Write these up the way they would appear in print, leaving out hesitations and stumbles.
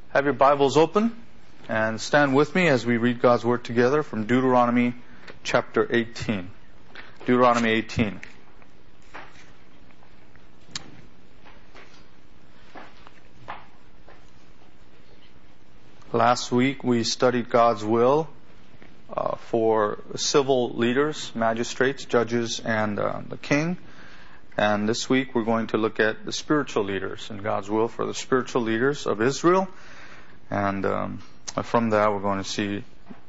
Have your Bibles open and stand with me as we read God's Word together from Deuteronomy chapter 18. Deuteronomy 18. Last week we studied God's will for civil leaders, magistrates, judges, and the king. And this week we're going to look at the spiritual leaders and God's will for the spiritual leaders of Israel. And from that we're going to see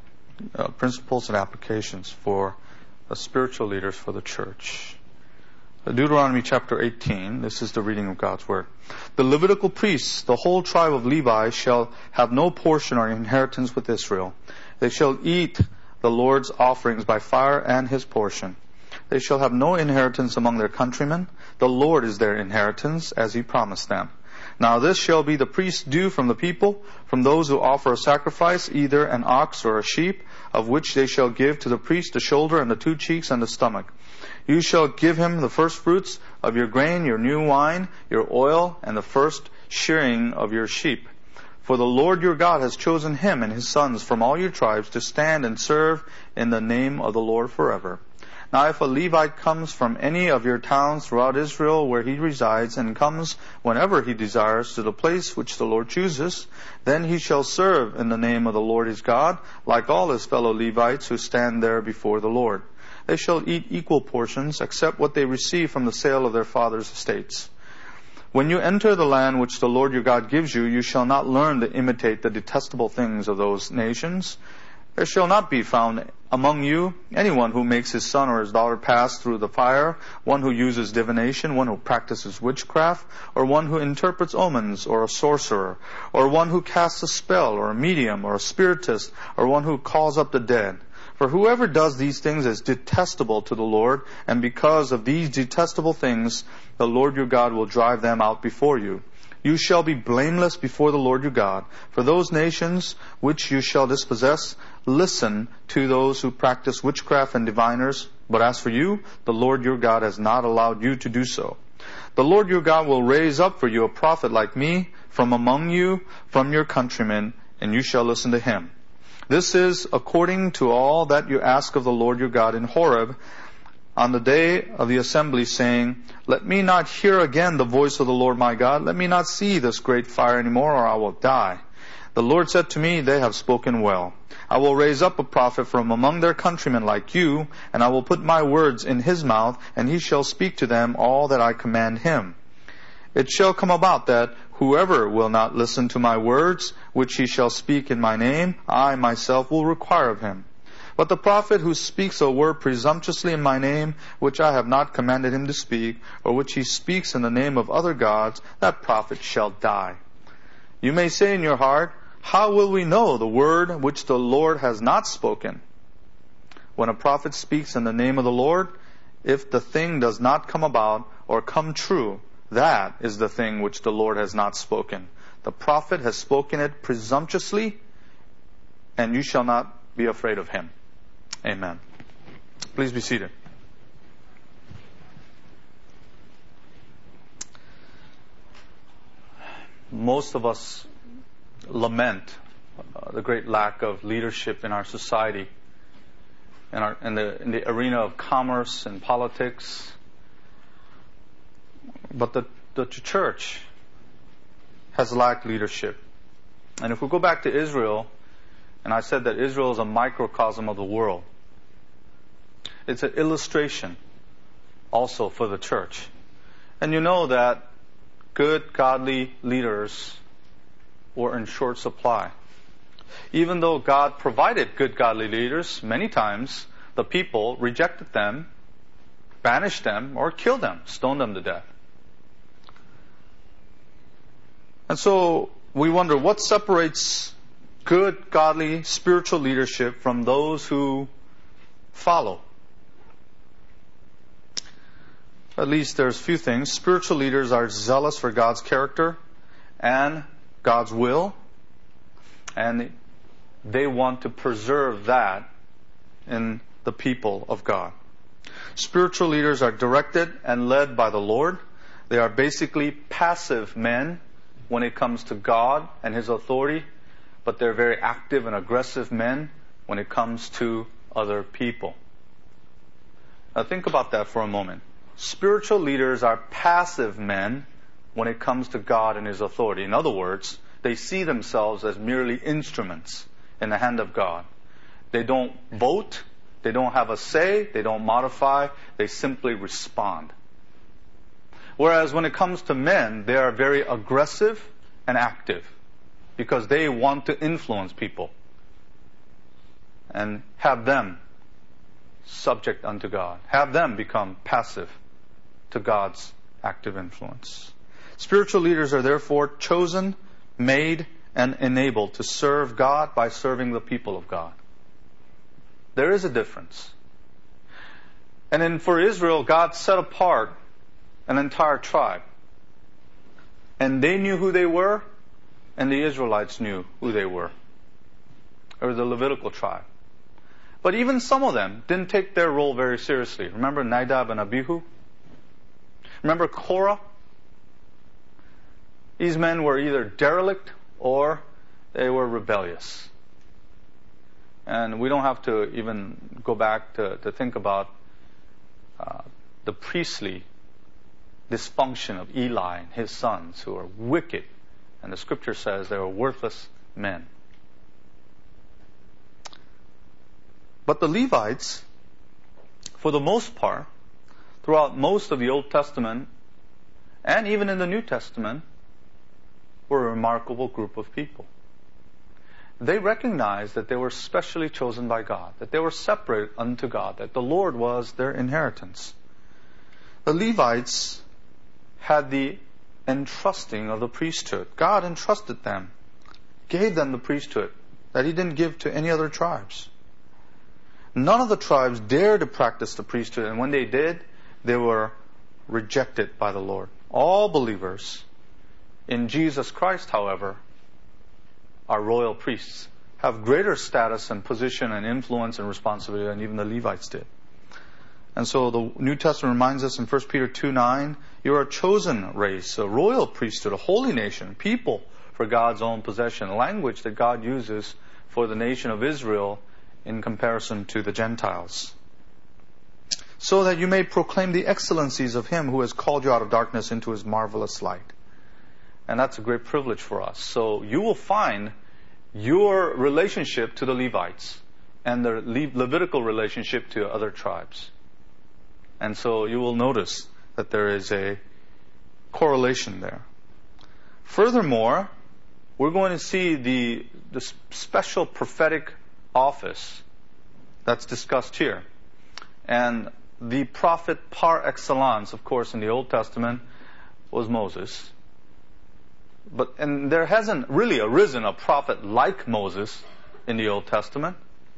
principles and applications for the spiritual leaders for the church. Deuteronomy chapter 18, this is the reading of God's Word. The Levitical priests, the whole tribe of Levi, shall have no portion or inheritance with Israel. They shall eat the Lord's offerings by fire and His portion. They shall have no inheritance among their countrymen. The Lord is their inheritance, as He promised them. Now this shall be the priest's due from the people, from those who offer a sacrifice, either an ox or a sheep, of which they shall give to the priest the shoulder and the 2 cheeks and the stomach. You shall give him the first fruits of your grain, your new wine, your oil, and the first shearing of your sheep. For the Lord your God has chosen him and his sons from all your tribes to stand and serve in the name of the Lord forever. Now if a Levite comes from any of your towns throughout Israel where he resides, and comes whenever he desires to the place which the Lord chooses, then he shall serve in the name of the Lord his God, like all his fellow Levites who stand there before the Lord. They shall eat equal portions, except what they receive from the sale of their father's estates. When you enter the land which the Lord your God gives you, you shall not learn to imitate the detestable things of those nations. There shall not be found among you anyone who makes his son or his daughter pass through the fire, one who uses divination, one who practices witchcraft, or one who interprets omens, or a sorcerer, or one who casts a spell, or a medium, or a spiritist, or one who calls up the dead. For whoever does these things is detestable to the Lord, and because of these detestable things, the Lord your God will drive them out before you. You shall be blameless before the Lord your God. For those nations which you shall dispossess, listen to those who practice witchcraft and diviners. But as for you, the Lord your God has not allowed you to do so. The Lord your God will raise up for you a prophet like me from among you, from your countrymen, and you shall listen to him. This is according to all that you ask of the Lord your God in Horeb on the day of the assembly, saying, Let me not hear again the voice of the Lord my God. Let me not see this great fire anymore, or I will die. The Lord said to me, They have spoken well. I will raise up a prophet from among their countrymen like you, and I will put my words in his mouth, and he shall speak to them all that I command him. It shall come about that whoever will not listen to my words, which he shall speak in my name, I myself will require of him. But the prophet who speaks a word presumptuously in my name, which I have not commanded him to speak, or which he speaks in the name of other gods, that prophet shall die. You may say in your heart, How will we know the word which the Lord has not spoken? When a prophet speaks in the name of the Lord, if the thing does not come about or come true, that is the thing which the Lord has not spoken. The prophet has spoken it presumptuously, and you shall not be afraid of him. Amen. Please be seated. Most of us lament the great lack of leadership in our society, in the arena of commerce and politics. But the church has lacked leadership. And if we go back to Israel, and I said that Israel is a microcosm of the world, it's an illustration also for the church. And you know that good, godly leaders were in short supply. Even though God provided good, godly leaders, many times the people rejected them, banished them, or killed them, stoned them to death. And so we wonder, what separates good, godly, spiritual leadership from those who follow? At least there's a few things. Spiritual leaders are zealous for God's character and God's will, and they want to preserve that in the people of God. Spiritual leaders are directed and led by the Lord. They are basically passive men when it comes to God and His authority, but they're very active and aggressive men when it comes to other people. Now think about that for a moment. Spiritual leaders are passive men when it comes to God and His authority. In other words, they see themselves as merely instruments in the hand of God. They don't vote, they don't have a say, they don't modify, they simply respond. Whereas when it comes to men, they are very aggressive and active because they want to influence people and have them subject unto God. Have them become passive to God's active influence. Spiritual leaders are therefore chosen, made, and enabled to serve God by serving the people of God. There is a difference. And then for Israel, God set apart an entire tribe. And they knew who they were, and the Israelites knew who they were. It was the Levitical tribe. But even some of them didn't take their role very seriously. Remember Nadab and Abihu? Remember Korah? These men were either derelict or they were rebellious. And we don't have to even go back to think about the priestly dysfunction of Eli and his sons, who are wicked. And the scripture says they were worthless men. But the Levites, for the most part, throughout most of the Old Testament, and even in the New Testament, were a remarkable group of people. They recognized that they were specially chosen by God, that they were separate unto God, that the Lord was their inheritance. The Levites had the entrusting of the priesthood. God entrusted them, gave them the priesthood that He didn't give to any other tribes. None of the tribes dared to practice the priesthood, and when they did, they were rejected by the Lord. All believers in Jesus Christ, however, are royal priests, have greater status and position and influence and responsibility than even the Levites did. And so the New Testament reminds us in 1 Peter 2:9, you are a chosen race, a royal priesthood, a holy nation, people for God's own possession, a language that God uses for the nation of Israel in comparison to the Gentiles. So that you may proclaim the excellencies of Him who has called you out of darkness into His marvelous light. And that's a great privilege for us. So you will find your relationship to the Levites and the Levitical relationship to other tribes. And so you will notice that there is a correlation there. Furthermore, we're going to see the special prophetic office that's discussed here. And the prophet par excellence, of course, in the Old Testament was Moses. And there hasn't really arisen a prophet like Moses in the Old Testament.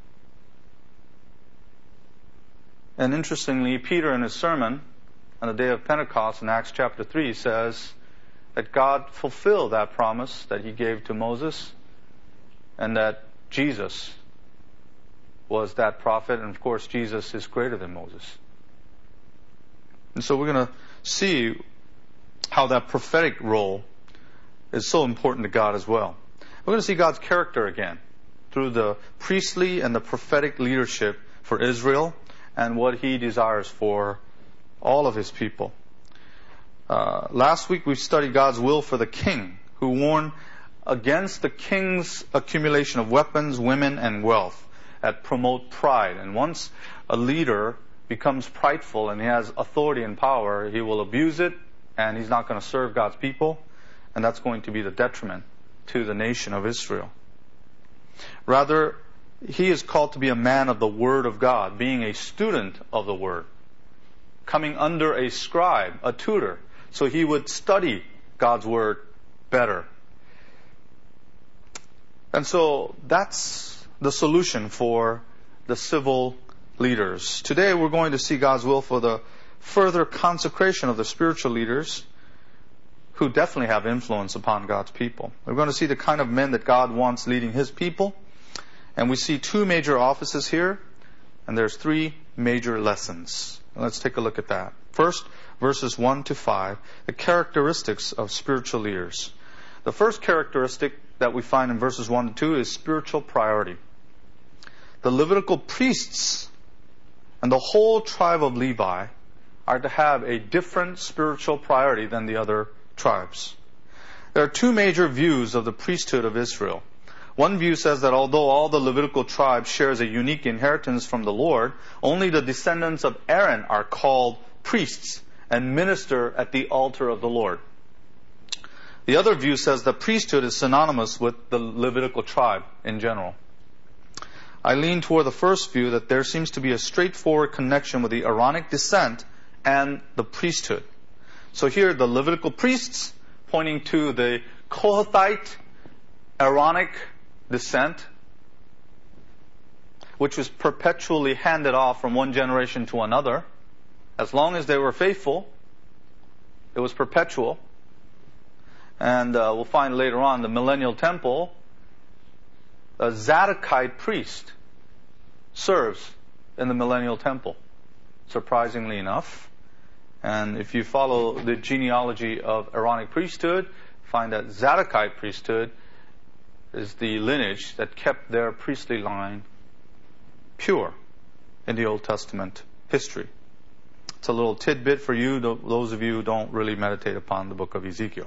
And interestingly, Peter in his sermon on the day of Pentecost in Acts chapter 3 says that God fulfilled that promise that He gave to Moses, and that Jesus was that prophet, and of course Jesus is greater than Moses. And so we're going to see how that prophetic role is so important to God as well. We're going to see God's character again through the priestly and the prophetic leadership for Israel and what He desires for all of His people. Last week we studied God's will for the king, who warned against the king's accumulation of weapons, women, and wealth that promote pride. And once a leader becomes prideful and he has authority and power, he will abuse it, and he's not going to serve God's people, and that's going to be the detriment to the nation of Israel. Rather, he is called to be a man of the Word of God, being a student of the Word, coming under a scribe, a tutor, so he would study God's Word better. And so that's the solution for the civil leaders. Today we're going to see God's will for the further consecration of the spiritual leaders who definitely have influence upon God's people. We're going to see the kind of men that God wants leading His people. And we see two major offices here, and there's three major lessons. Let's take a look at that. First, verses 1 to 5, the characteristics of spiritual leaders. The first characteristic that we find in verses 1 to 2 is spiritual priority. The Levitical priests and the whole tribe of Levi are to have a different spiritual priority than the other tribes. There are two major views of the priesthood of Israel. One view says that although all the Levitical tribes shares a unique inheritance from the Lord, only the descendants of Aaron are called priests and minister at the altar of the Lord. The other view says that priesthood is synonymous with the Levitical tribe in general. I lean toward the first view, that there seems to be a straightforward connection with the Aaronic descent and the priesthood. So here the Levitical priests pointing to the Kohathite Aaronic descent, which was perpetually handed off from one generation to another. As long as they were faithful, it was perpetual. And we'll find later on the millennial temple, a Zadokite priest serves in the millennial temple, surprisingly enough. And if you follow the genealogy of Aaronic priesthood, find that Zadokite priesthood is the lineage that kept their priestly line pure in the Old Testament history. It's a little tidbit for you, those of you who don't really meditate upon the book of Ezekiel.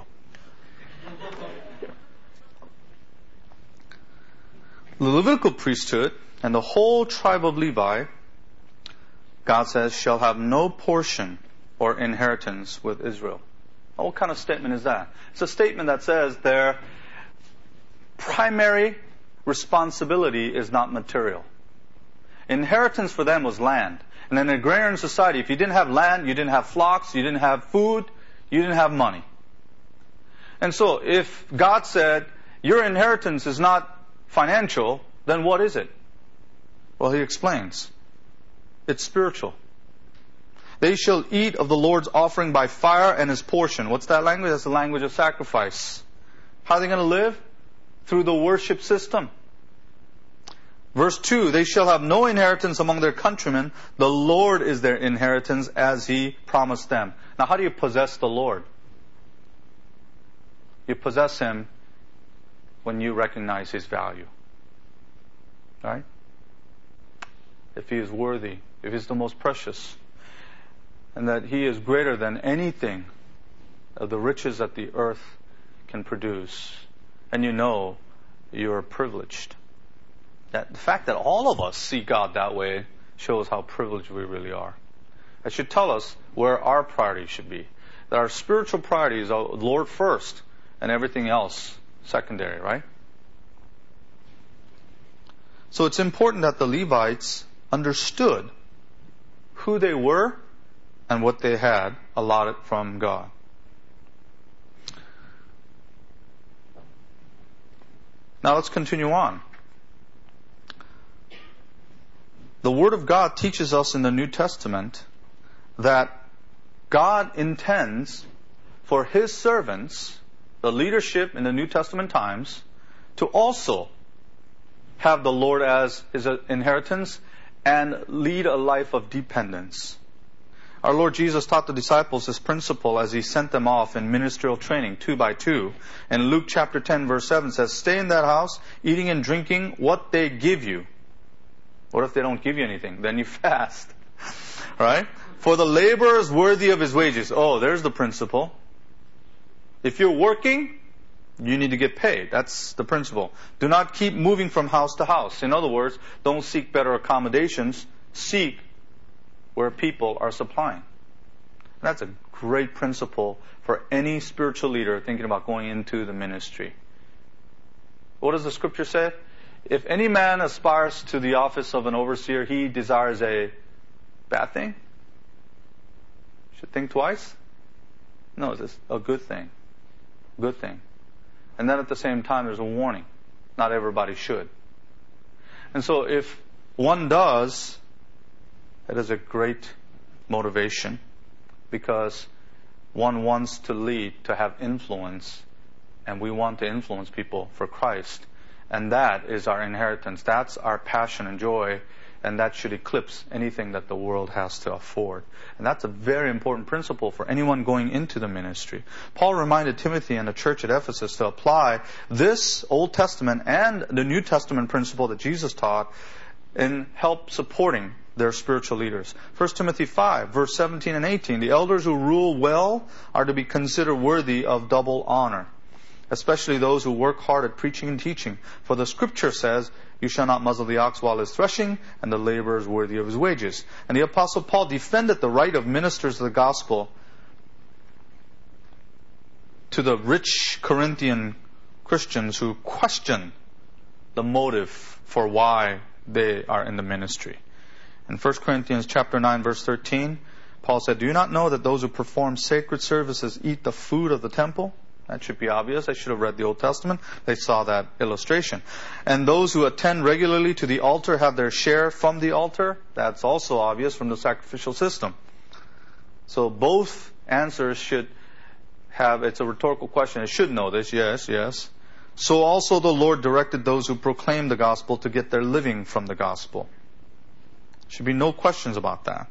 The Levitical priesthood and the whole tribe of Levi, God says, shall have no portion or inheritance with Israel. What kind of statement is that? It's a statement that says their primary responsibility is not material. Inheritance for them was land. And in an agrarian society, if you didn't have land, you didn't have flocks, you didn't have food, you didn't have money. And so if God said, your inheritance is not financial, then what is it? Well, He explains. It's spiritual. They shall eat of the Lord's offering by fire and His portion. What's that language? That's the language of sacrifice. How are they going to live? Through the worship system. Verse 2, they shall have no inheritance among their countrymen. The Lord is their inheritance as He promised them. Now, how do you possess the Lord? You possess Him when you recognize His value. Right? If He is worthy, if He's the most precious, and that He is greater than anything of the riches that the earth can produce, and you know you are privileged. That the fact that all of us see God that way shows how privileged we really are. It should tell us where our priority should be. That our spiritual priority is the Lord first, and everything else secondary, right? So it's important that the Levites understood who they were and what they had allotted from God. Now let's continue on. The Word of God teaches us in the New Testament that God intends for His servants, the leadership in the New Testament times, to also have the Lord as His inheritance and lead a life of dependence. Our Lord Jesus taught the disciples this principle as He sent them off in ministerial training 2 by 2. And Luke chapter 10 verse 7 says, stay in that house, eating and drinking what they give you. What if they don't give you anything? Then you fast. Right? For the laborer is worthy of his wages. Oh, there's the principle. If you're working, you need to get paid. That's the principle. Do not keep moving from house to house. In other words, don't seek better accommodations. Seek where people are supplying. That's a great principle for any spiritual leader thinking about going into the ministry. What does the scripture say? If any man aspires to the office of an overseer, he desires a bad thing? Should think twice? No, it's a good thing. Good thing. And then at the same time, there's a warning. Not everybody should. And so if one does, it is a great motivation, because one wants to lead, to have influence, and we want to influence people for Christ. And that is our inheritance. That's our passion and joy and that should eclipse anything that the world has to afford. And that's a very important principle for anyone going into the ministry. Paul reminded Timothy and the church at Ephesus to apply this Old Testament and the New Testament principle that Jesus taught in help supporting their spiritual leaders. 1 Timothy 5, verse 17 and 18, the elders who rule well are to be considered worthy of double honor, especially those who work hard at preaching and teaching. For the Scripture says, you shall not muzzle the ox while it is threshing, and the laborer is worthy of his wages. And the Apostle Paul defended the right of ministers of the gospel to the rich Corinthian Christians who question the motive for why they are in the ministry. In 1 Corinthians chapter 9, verse 13, Paul said, do you not know that those who perform sacred services eat the food of the temple? That should be obvious. They should have read the Old Testament. They saw that illustration. And those who attend regularly to the altar have their share from the altar. That's also obvious from the sacrificial system. So both answers should have, it's a rhetorical question. It should know this. Yes, yes. So also the Lord directed those who proclaim the gospel to get their living from the gospel. Should be no questions about that.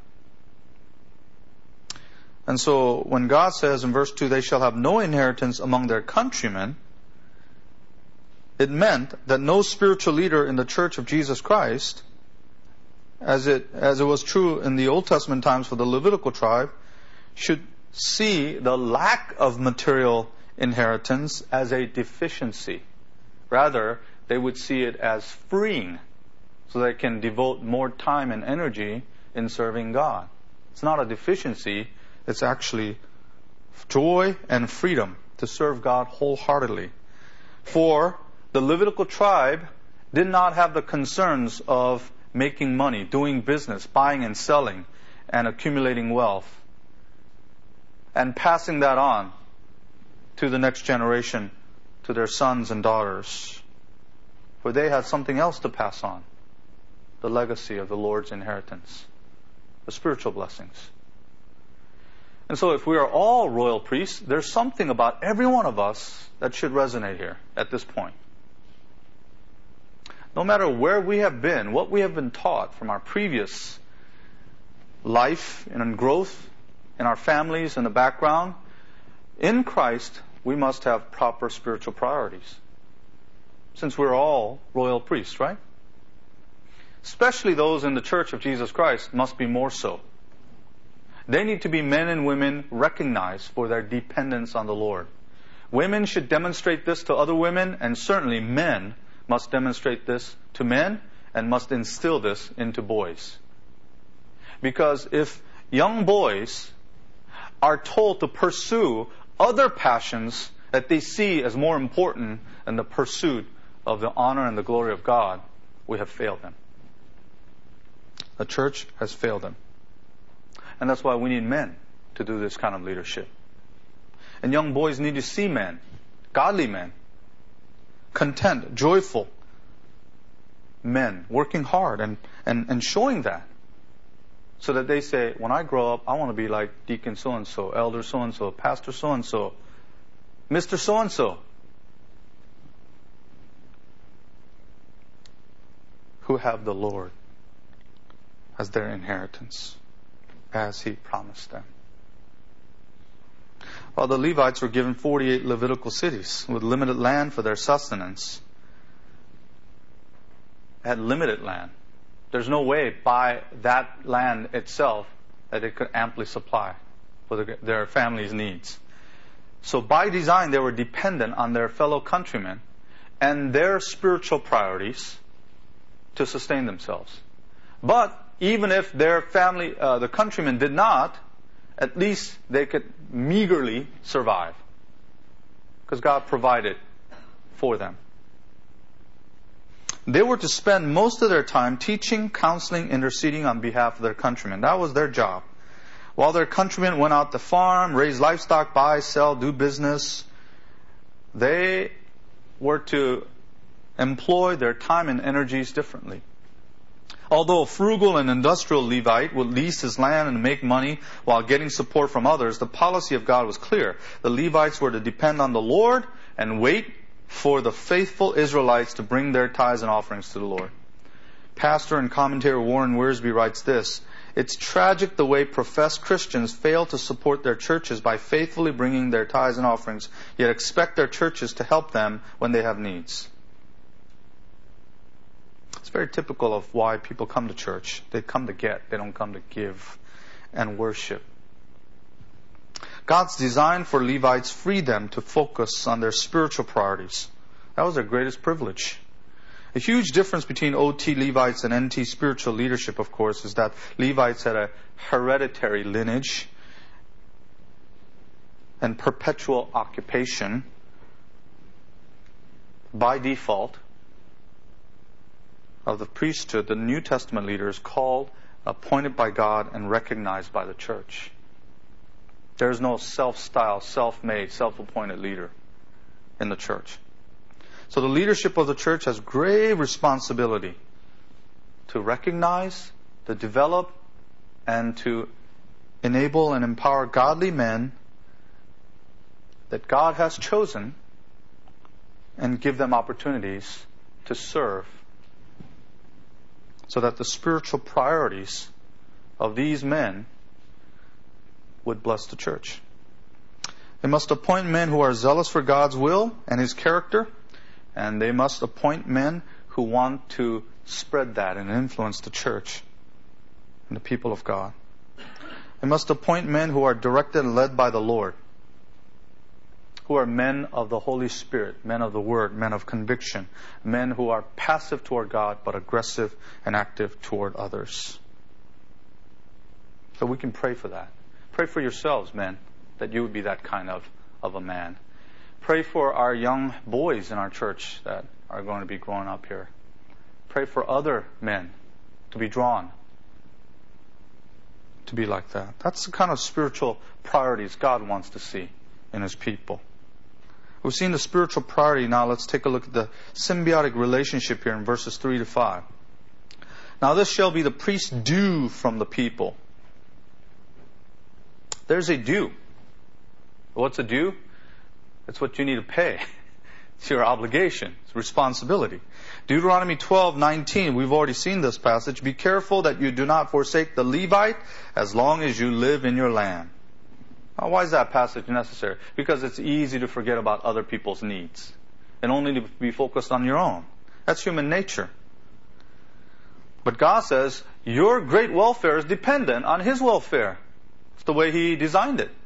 And so when God says in verse 2, they shall have no inheritance among their countrymen, it meant that no spiritual leader in the church of Jesus Christ, as it was true in the Old Testament times for the Levitical tribe, should see the lack of material inheritance as a deficiency. Rather, they would see it as freeing, so they can devote more time and energy in serving God. It's not a deficiency. It's actually joy and freedom to serve God wholeheartedly. For the Levitical tribe did not have the concerns of making money, doing business, buying and selling, and accumulating wealth, and passing that on to the next generation, to their sons and daughters. For they had something else to pass on. The legacy of the Lord's inheritance, the spiritual blessings. And so if we are all royal priests, there's something about every one of us that should resonate here at this point. No matter where we have been, what we have been taught from our previous life and growth in our families and the background, in Christ we must have proper spiritual priorities. Since we're all royal priests, right? Especially those in the Church of Jesus Christ must be more so. They need to be men and women recognized for their dependence on the Lord. Women should demonstrate this to other women, and certainly men must demonstrate this to men and must instill this into boys. Because if young boys are told to pursue other passions that they see as more important than the pursuit of the honor and the glory of God, we have failed them. The church has failed them. And that's why we need men to do this kind of leadership. And young boys need to see men, godly men, content, joyful men, working hard and showing that. So that they say, when I grow up, I want to be like Deacon so-and-so, Elder so-and-so, Pastor so-and-so, Mr. so-and-so, who have the Lord as their inheritance, as He promised them. Well, the Levites were given 48 Levitical cities with limited land for their sustenance. They had limited land. There's no way by that land itself that it could amply supply for their family's needs. So by design, they were dependent on their fellow countrymen and their spiritual priorities to sustain themselves. But even if their family, the countrymen did not, at least they could meagerly survive. Because God provided for them. They were to spend most of their time teaching, counseling, interceding on behalf of their countrymen. That was their job. While their countrymen went out to farm, raise livestock, buy, sell, do business, they were to employ their time and energies differently. Although a frugal and industrial Levite would lease his land and make money while getting support from others, the policy of God was clear. The Levites were to depend on the Lord and wait for the faithful Israelites to bring their tithes and offerings to the Lord. Pastor and commentator Warren Wiersbe writes this: "It's tragic the way professed Christians fail to support their churches by faithfully bringing their tithes and offerings, yet expect their churches to help them when they have needs." It's very typical of why people come to church. They come to get. They don't come to give and worship. God's design for Levites freed them to focus on their spiritual priorities. That was their greatest privilege. A huge difference between OT Levites and NT spiritual leadership, of course, is that Levites had a hereditary lineage and perpetual occupation by default of the priesthood. The New Testament leader is called, appointed by God, and recognized by the church. There is no self-styled, self-made, self-appointed leader in the church. So the leadership of the church has grave responsibility to recognize, to develop, and to enable and empower godly men that God has chosen and give them opportunities to serve, so that the spiritual priorities of these men would bless the church. They must appoint men who are zealous for God's will and His character, and they must appoint men who want to spread that and influence the church and the people of God. They must appoint men who are directed and led by the Lord, who are men of the Holy Spirit, men of the Word, men of conviction, men who are passive toward God but aggressive and active toward others. So we can pray for that. Pray for yourselves, men, that you would be that kind of a man. Pray for our young boys in our church that are going to be growing up here. Pray for other men to be drawn to be like that. That's the kind of spiritual priorities God wants to see in His people. We've seen the spiritual priority. Now let's take a look at the symbiotic relationship here in verses 3 to 5. "Now this shall be the priest's due from the people." There's a due. What's a due? It's what you need to pay. It's your obligation. It's responsibility. Deuteronomy 12:19. We've already seen this passage. "Be careful that you do not forsake the Levite as long as you live in your land." Now, why is that passage necessary? Because it's easy to forget about other people's needs and only to be focused on your own. That's human nature. But God says your great welfare is dependent on His welfare. It's the way He designed it.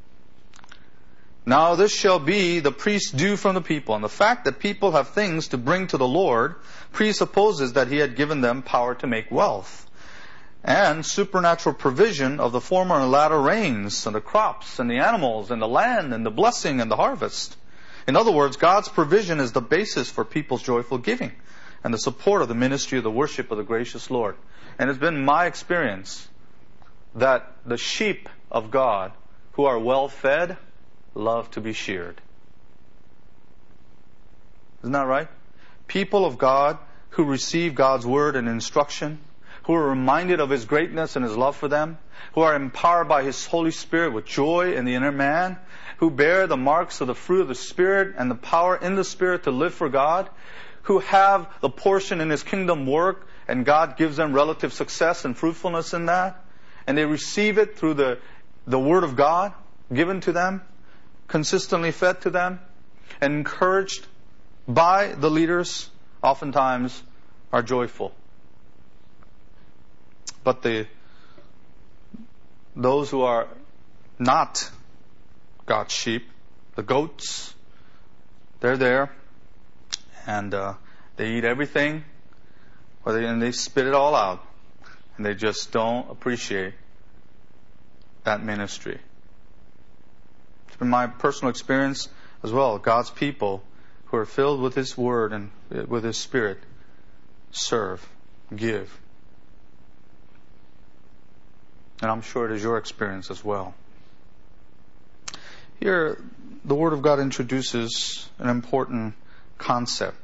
"Now this shall be the priest's due from the people." And the fact that people have things to bring to the Lord presupposes that He had given them power to make wealth, and supernatural provision of the former and latter rains, and the crops, and the animals, and the land, and the blessing, and the harvest. In other words, God's provision is the basis for people's joyful giving, and the support of the ministry of the worship of the gracious Lord. And it's been my experience that the sheep of God who are well fed love to be sheared. Isn't that right? People of God who receive God's word and instruction, who are reminded of His greatness and His love for them, who are empowered by His Holy Spirit with joy in the inner man, who bear the marks of the fruit of the Spirit and the power in the Spirit to live for God, who have the portion in His kingdom work and God gives them relative success and fruitfulness in that, and they receive it through the Word of God given to them, consistently fed to them, and encouraged by the leaders, oftentimes are joyful. But those who are not God's sheep, the goats, they're there, and they eat everything, and they spit it all out, and they just don't appreciate that ministry. It's been my personal experience as well. God's people who are filled with His Word and with His Spirit serve, give. And I'm sure it is your experience as well. Here, the Word of God introduces an important concept.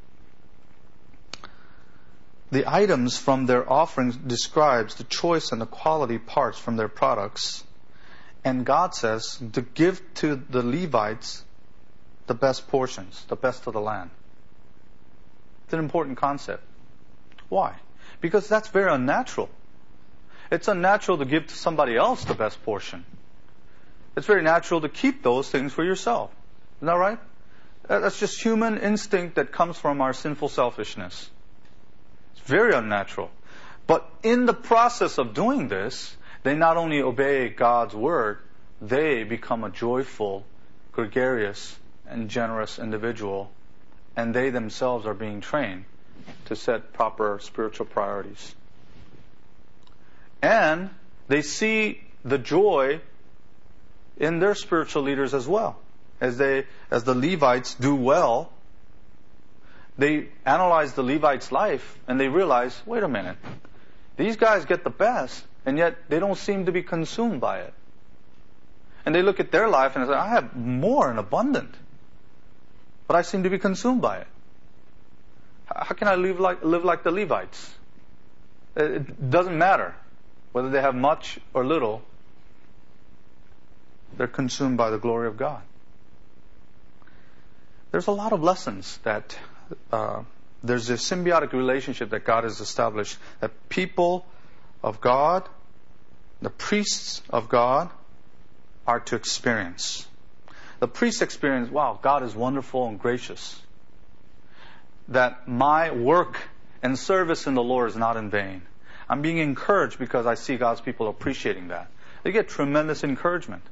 The items from their offerings describes the choice and the quality parts from their products. And God says to give to the Levites the best portions, the best of the land. It's an important concept. Why? Because that's very unnatural. It's unnatural to give to somebody else the best portion. It's very natural to keep those things for yourself. Isn't that right? That's just human instinct that comes from our sinful selfishness. It's very unnatural. But in the process of doing this, they not only obey God's word, they become a joyful, gregarious, and generous individual. And they themselves are being trained to set proper spiritual priorities. And they see the joy in their spiritual leaders as well. As the Levites do well, they analyze the Levites' life and they realize, wait a minute, these guys get the best, and yet they don't seem to be consumed by it. And they look at their life and say, I have more and abundant, but I seem to be consumed by it. How can I live like the Levites? It doesn't matter whether they have much or little. They're consumed by the glory of God. There's a lot of lessons that there's a symbiotic relationship that God has established, that people of God, the priests of God, are to experience. The priests experience, wow, God is wonderful and gracious. That my work and service in the Lord is not in vain. I'm being encouraged because I see God's people appreciating that. They get tremendous encouragement.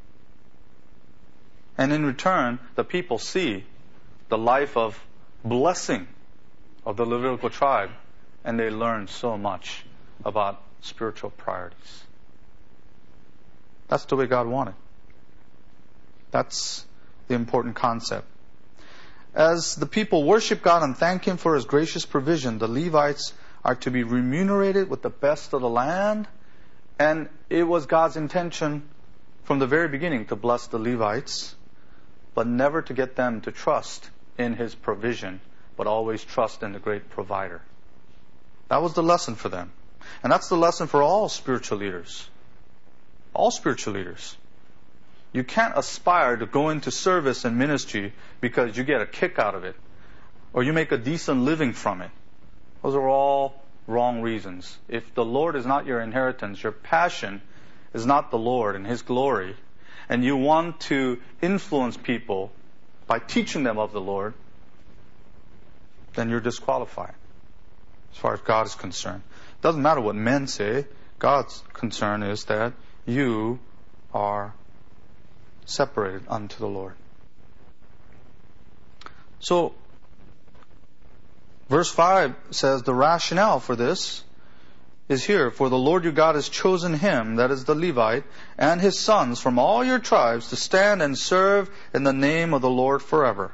And in return, the people see the life of blessing of the Levitical tribe, and they learn so much about spiritual priorities. That's the way God wanted. That's the important concept. As the people worship God and thank Him for His gracious provision, the Levites are to be remunerated with the best of the land. And it was God's intention from the very beginning to bless the Levites, but never to get them to trust in His provision, but always trust in the great provider. That was the lesson for them. And that's the lesson for all spiritual leaders. All spiritual leaders. You can't aspire to go into service and ministry because you get a kick out of it, or you make a decent living from it. Those are all wrong reasons. If the Lord is not your inheritance, your passion is not the Lord and His glory, and you want to influence people by teaching them of the Lord, then you're disqualified as far as God is concerned. It doesn't matter what men say. God's concern is that you are separated unto the Lord. So, verse 5 says the rationale for this is here. For the Lord your God has chosen him, that is the Levite, and his sons from all your tribes to stand and serve in the name of the Lord forever.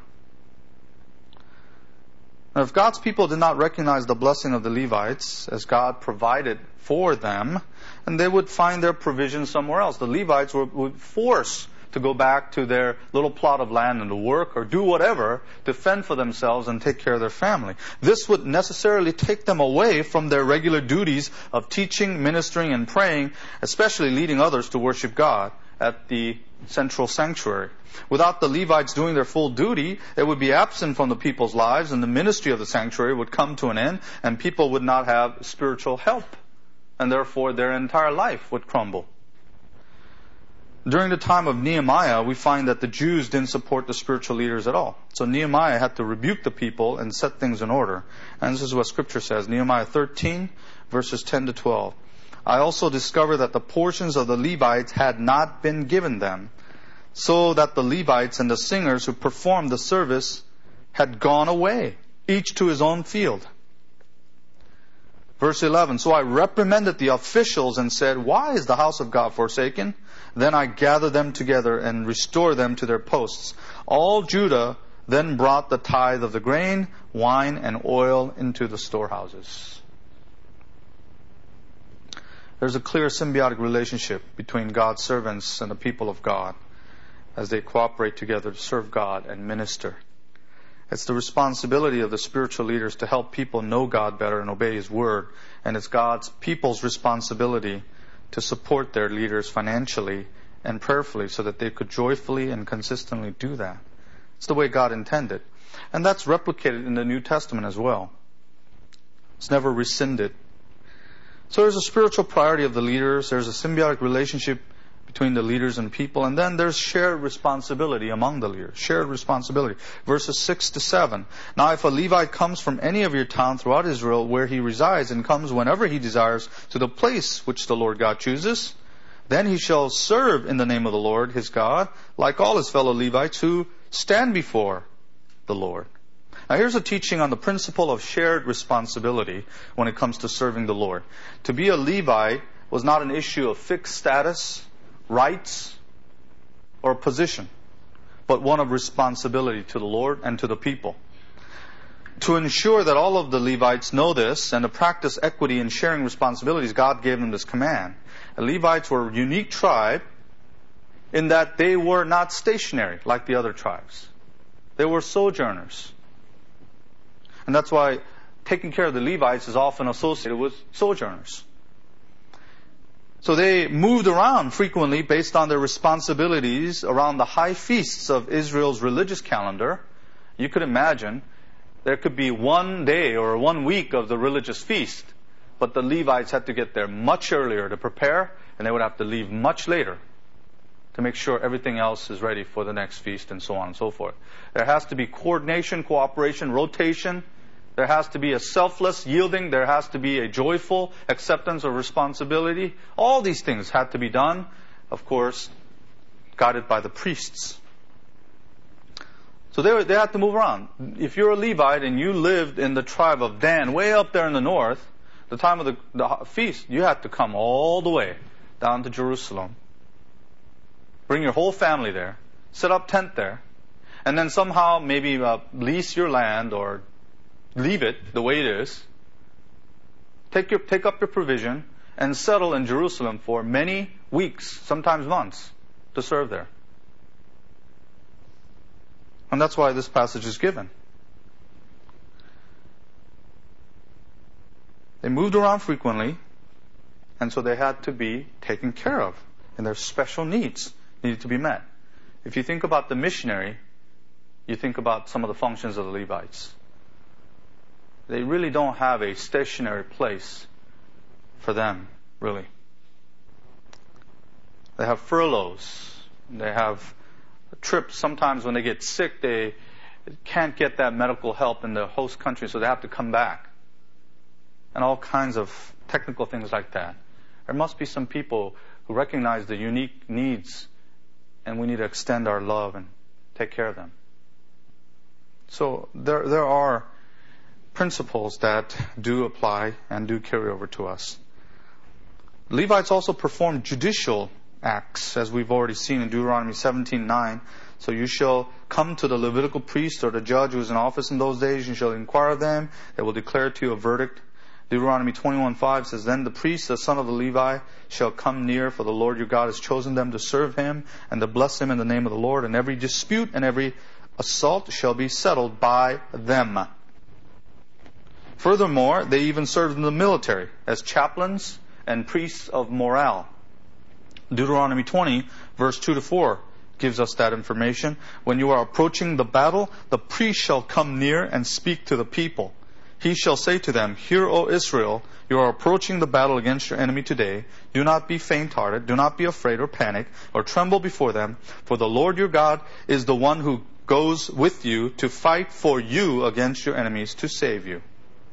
Now, if God's people did not recognize the blessing of the Levites as God provided for them, and they would find their provision somewhere else. The Levites would force to go back to their little plot of land and to work or do whatever to fend for themselves and take care of their family. This would necessarily take them away from their regular duties of teaching, ministering, and praying, especially leading others to worship God at the central sanctuary. Without the Levites doing their full duty, it would be absent from the people's lives, and the ministry of the sanctuary would come to an end, and people would not have spiritual help, and therefore their entire life would crumble. During the time of Nehemiah, we find that the Jews didn't support the spiritual leaders at all. So Nehemiah had to rebuke the people and set things in order. And this is what Scripture says, Nehemiah 13, verses 10 to 12. I also discovered that the portions of the Levites had not been given them, so that the Levites and the singers who performed the service had gone away, each to his own field. Verse 11, so I reprimanded the officials and said, why is the house of God forsaken? Then I gathered them together and restored them to their posts. All Judah then brought the tithe of the grain, wine, and oil into the storehouses. There's a clear symbiotic relationship between God's servants and the people of God as they cooperate together to serve God and minister. It's the responsibility of the spiritual leaders to help people know God better and obey His Word. And it's God's people's responsibility to support their leaders financially and prayerfully so that they could joyfully and consistently do that. It's the way God intended. And that's replicated in the New Testament as well. It's never rescinded So there's a spiritual priority of the leaders. There's a symbiotic relationship between the leaders and people. And then there's shared responsibility among the leaders. Shared responsibility. Verses 6 to 7. Now if a Levite comes from any of your town throughout Israel where he resides and comes whenever he desires to the place which the Lord God chooses, then he shall serve in the name of the Lord his God, like all his fellow Levites who stand before the Lord. Now here's a teaching on the principle of shared responsibility when it comes to serving the Lord. To be a Levite was not an issue of fixed status, rights, or position, but one of responsibility to the Lord and to the people. To ensure that all of the Levites know this and to practice equity in sharing responsibilities, God gave them this command. The Levites were a unique tribe in that they were not stationary like the other tribes. They were sojourners. And that's why taking care of the Levites is often associated with sojourners. So they moved around frequently based on their responsibilities around the high feasts of Israel's religious calendar. You could imagine there could be one day or 1 week of the religious feast, but the Levites had to get there much earlier to prepare, and they would have to leave much later to make sure everything else is ready for the next feast, and so on and so forth. There has to be coordination, cooperation, rotation. There has to be a selfless yielding. There has to be a joyful acceptance of responsibility. All these things had to be done, of course, guided by the priests. So they had to move around. If you're a Levite and you lived in the tribe of Dan, way up there in the north, the time of the feast, you had to come all the way down to Jerusalem. Bring your whole family there. Set up tent there. And then somehow maybe lease your land or leave it the way it is. Take up your provision and settle in Jerusalem for many weeks, sometimes months, to serve there. And that's why this passage is given. They moved around frequently, and so they had to be taken care of, and their special needs needed to be met. If you think about the missionary, you think about some of the functions of the Levites. They really don't have a stationary place for them, really. They have furloughs. They have trips. Sometimes when they get sick, they can't get that medical help in the host country, so they have to come back. And all kinds of technical things like that. There must be some people who recognize the unique needs, and we need to extend our love and take care of them. So there are principles that do apply and do carry over to us. Levites also performed judicial acts, as we've already seen in Deuteronomy 17:9. So you shall come to the Levitical priest or the judge who was in office in those days. You shall inquire of them. They will declare to you a verdict. Deuteronomy 21:5 says, Then the priest, the son of the Levi, shall come near, for the Lord your God has chosen them to serve him and to bless him in the name of the Lord. And every dispute and every assault shall be settled by them. Furthermore, they even served in the military as chaplains and priests of morale. Deuteronomy 20, verse 2 to 4 gives us that information. When you are approaching the battle, the priest shall come near and speak to the people. He shall say to them, Hear, O Israel, you are approaching the battle against your enemy today. Do not be faint-hearted. Do not be afraid or panic or tremble before them. For the Lord your God is the one who goes with you to fight for you against your enemies to save you.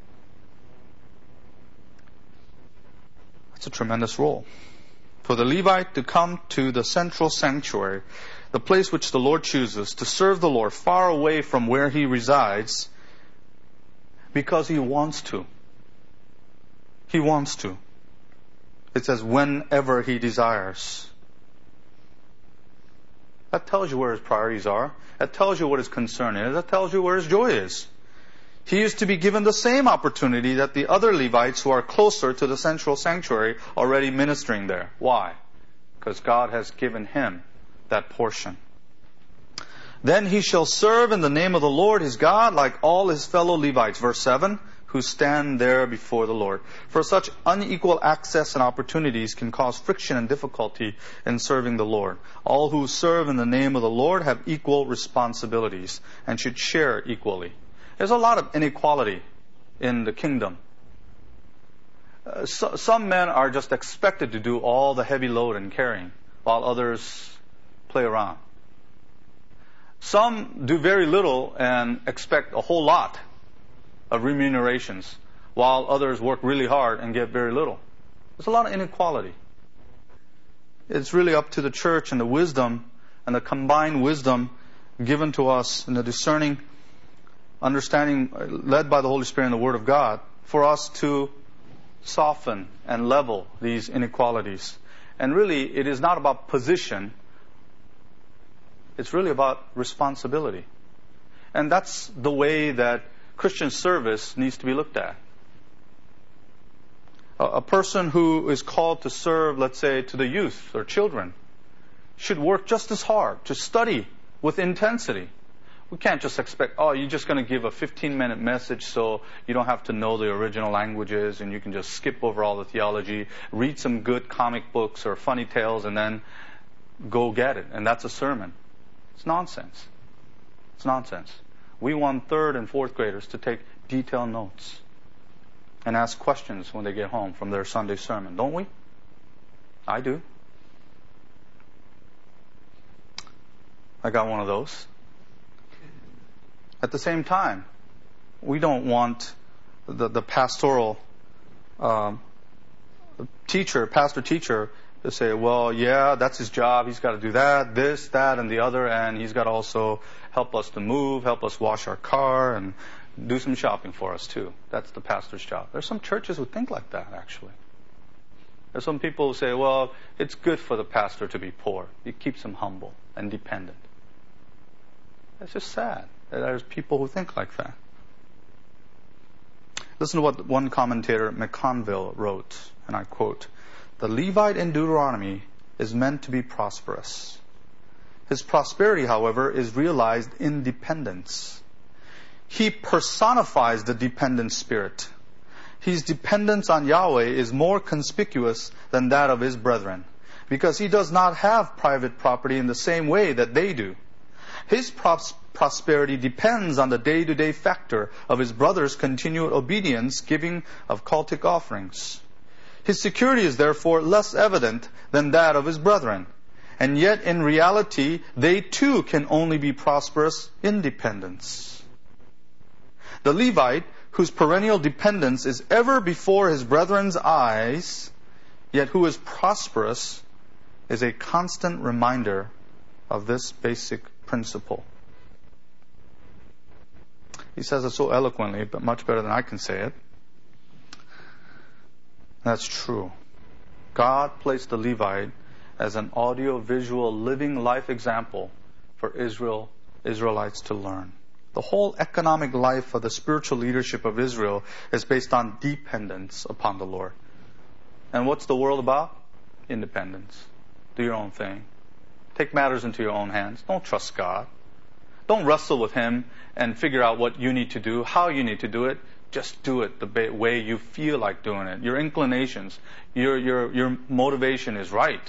That's a tremendous role. For the Levite to come to the central sanctuary, the place which the Lord chooses, to serve the Lord far away from where he resides, because he wants to. He wants to. It says, whenever he desires. That tells you where his priorities are. That tells you what his concern is. That tells you where his joy is. He is to be given the same opportunity that the other Levites who are closer to the central sanctuary already ministering there. Why? Because God has given him that portion. Then he shall serve in the name of the Lord his God like all his fellow Levites. Verse 7, who stand there before the Lord. For such unequal access and opportunities can cause friction and difficulty in serving the Lord. All who serve in the name of the Lord have equal responsibilities and should share equally. There's a lot of inequality in the kingdom. Some men are just expected to do all the heavy load and carrying, while others play around. Some do very little and expect a whole lot of remunerations, while others work really hard and get very little. There's a lot of inequality. It's really up to the church and the wisdom and the combined wisdom given to us in the discerning understanding led by the Holy Spirit and the Word of God for us to soften and level these inequalities. And really, it is not about position. It's really about responsibility. And that's the way that Christian service needs to be looked at. A person who is called to serve, let's say, to the youth or children, should work just as hard to study with intensity. We can't just expect, you're just going to give a 15-minute message so you don't have to know the original languages and you can just skip over all the theology, read some good comic books or funny tales, and then go get it. And that's a sermon. It's nonsense. It's nonsense. We want third and fourth graders to take detailed notes and ask questions when they get home from their Sunday sermon, don't we? I do. I got one of those. At the same time, we don't want the pastoral pastor teacher to say, well, yeah, that's his job. He's got to do that, this, that, and the other, and he's got to also help us to move, help us wash our car, and do some shopping for us too. That's the pastor's job. There's some churches who think like that, actually. There's some people who say, well, it's good for the pastor to be poor. It keeps him humble and dependent. It's just sad that there's people who think like that. Listen to what one commentator, McConville, wrote, and I quote, "The Levite in Deuteronomy is meant to be prosperous. His prosperity, however, is realized in dependence. He personifies the dependent spirit. His dependence on Yahweh is more conspicuous than that of his brethren, because he does not have private property in the same way that they do. His prosperity depends on the day-to-day factor of his brother's continued obedience, giving of cultic offerings. His security is therefore less evident than that of his brethren. And yet, in reality, they too can only be prosperous in dependence. The Levite, whose perennial dependence is ever before his brethren's eyes, yet who is prosperous, is a constant reminder of this basic principle." He says it so eloquently, but much better than I can say it. That's true. God placed the Levite as an audio-visual living life example for Israelites to learn. The whole economic life of the spiritual leadership of Israel is based on dependence upon the Lord. And what's the world about? Independence. Do your own thing. Take matters into your own hands. Don't trust God. Don't wrestle with Him and figure out what you need to do, how you need to do it. Just do it the way you feel like doing it. Your inclinations, your motivation is right.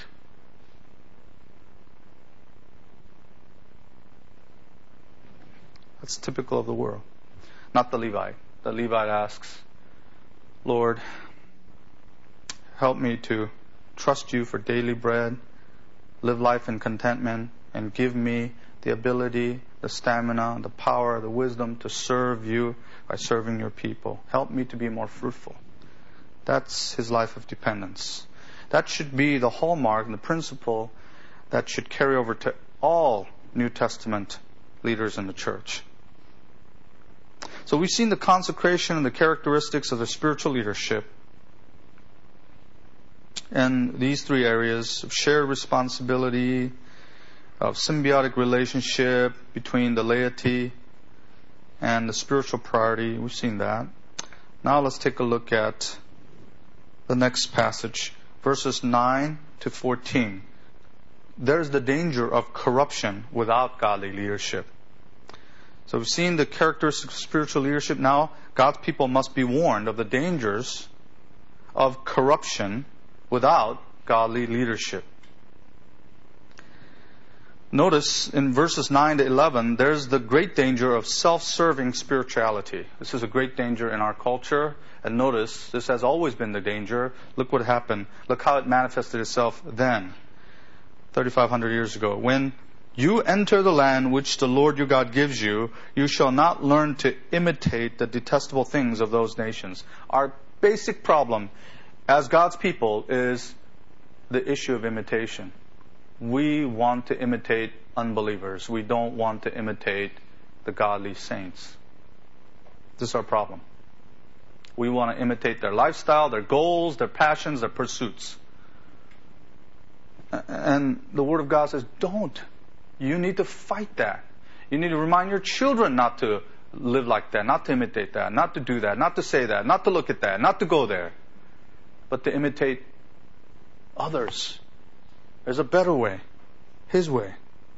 That's typical of the world. Not the Levite. The Levite asks, "Lord, help me to trust you for daily bread, live life in contentment, and give me the ability, the stamina, the power, the wisdom to serve you by serving your people. Help me to be more fruitful." That's his life of dependence. That should be the hallmark and the principle that should carry over to all New Testament leaders in the church. So we've seen the consecration and the characteristics of the spiritual leadership in these three areas of shared responsibility, of symbiotic relationship between the laity and the spiritual priority. We've seen that. Now let's take a look at the next passage, verses 9 to 14. There's the danger of corruption without godly leadership. So we've seen the characteristics of spiritual leadership. Now, God's people must be warned of the dangers of corruption without godly leadership. Notice in verses 9 to 11, there's the great danger of self-serving spirituality. This is a great danger in our culture. And notice, this has always been the danger. Look what happened. Look how it manifested itself then, 3,500 years ago. When you enter the land which the Lord your God gives you, you shall not learn to imitate the detestable things of those nations. Our basic problem as God's people is the issue of imitation. We want to imitate unbelievers. We don't want to imitate the godly saints. This is our problem. We want to imitate their lifestyle, their goals, their passions, their pursuits. And the Word of God says, don't. You need to fight that. You need to remind your children not to live like that, not to imitate that, not to do that, not to say that, not to look at that, not to go there, but to imitate others. There's a better way, His way.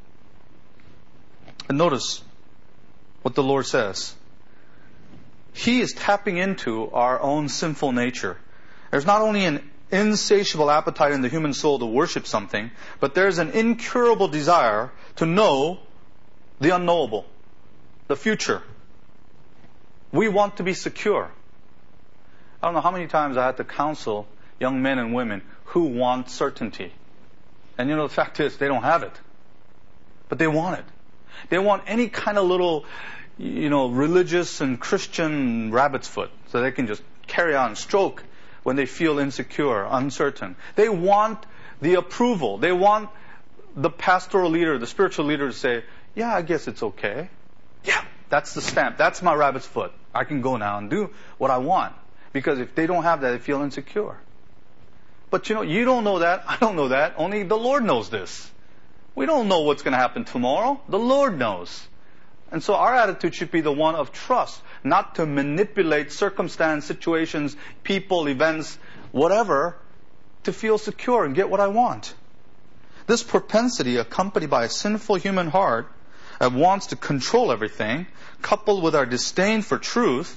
And notice what the Lord says. He is tapping into our own sinful nature. There's not only an insatiable appetite in the human soul to worship something, but there's an incurable desire to know the unknowable, the future. We want to be secure. I don't know how many times I had to counsel young men and women who want certainty. And the fact is, they don't have it. But they want it. They want any kind of little, religious and Christian rabbit's foot, so they can just carry on, stroke when they feel insecure, uncertain. They want the approval. They want the pastoral leader, the spiritual leader to say, yeah, I guess it's okay. Yeah, that's the stamp. That's my rabbit's foot. I can go now and do what I want. Because if they don't have that, they feel insecure. But you don't know that. I don't know that. Only the Lord knows this. We don't know what's going to happen tomorrow. The Lord knows. And so our attitude should be the one of trust, not to manipulate circumstance, situations, people, events, whatever, to feel secure and get what I want. This propensity, accompanied by a sinful human heart that wants to control everything, coupled with our disdain for truth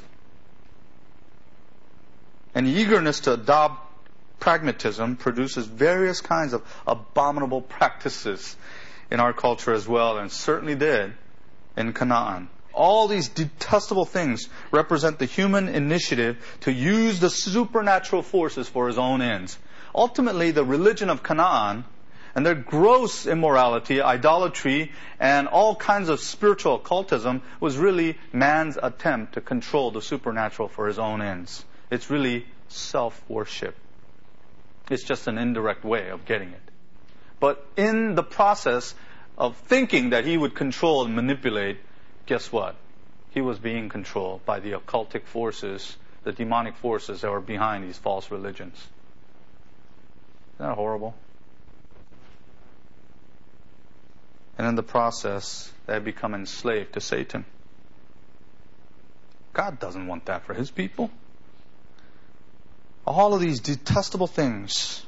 and eagerness to adopt pragmatism, produces various kinds of abominable practices in our culture as well, and certainly did in Canaan. All these detestable things represent the human initiative to use the supernatural forces for his own ends. Ultimately, the religion of Canaan and their gross immorality, idolatry, and all kinds of spiritual occultism was really man's attempt to control the supernatural for his own ends. It's really self-worship. It's just an indirect way of getting it. But in the process of thinking that he would control and manipulate, guess what? He was being controlled by the occultic forces, the demonic forces that were behind these false religions. Isn't that horrible? And in the process, they have become enslaved to Satan. God doesn't want that for His people. All of these detestable things,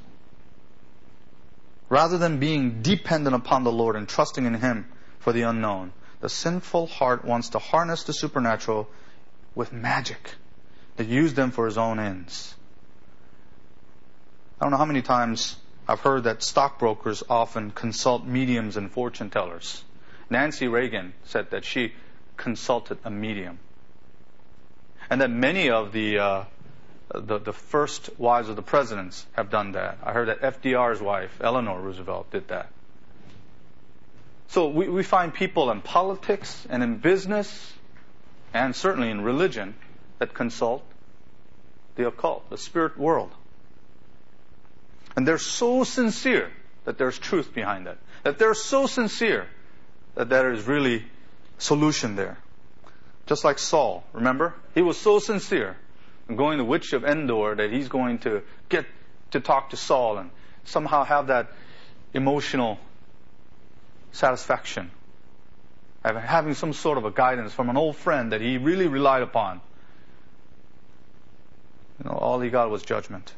rather than being dependent upon the Lord and trusting in Him for the unknown, the sinful heart wants to harness the supernatural with magic, to use them for his own ends. I don't know how many times I've heard that stockbrokers often consult mediums and fortune tellers. Nancy Reagan said that she consulted a medium. And that many of the first wives of the presidents have done that. I heard that FDR's wife, Eleanor Roosevelt, did that. So we find people in politics and in business and certainly in religion that consult the occult, the spirit world. And they're so sincere that there's truth behind that. That they're so sincere that there is really solution there. Just like Saul, remember? He was so sincere going to the witch of Endor that he's going to get to talk to Saul and somehow have that emotional satisfaction. Having some sort of a guidance from an old friend that he really relied upon. All he got was judgment.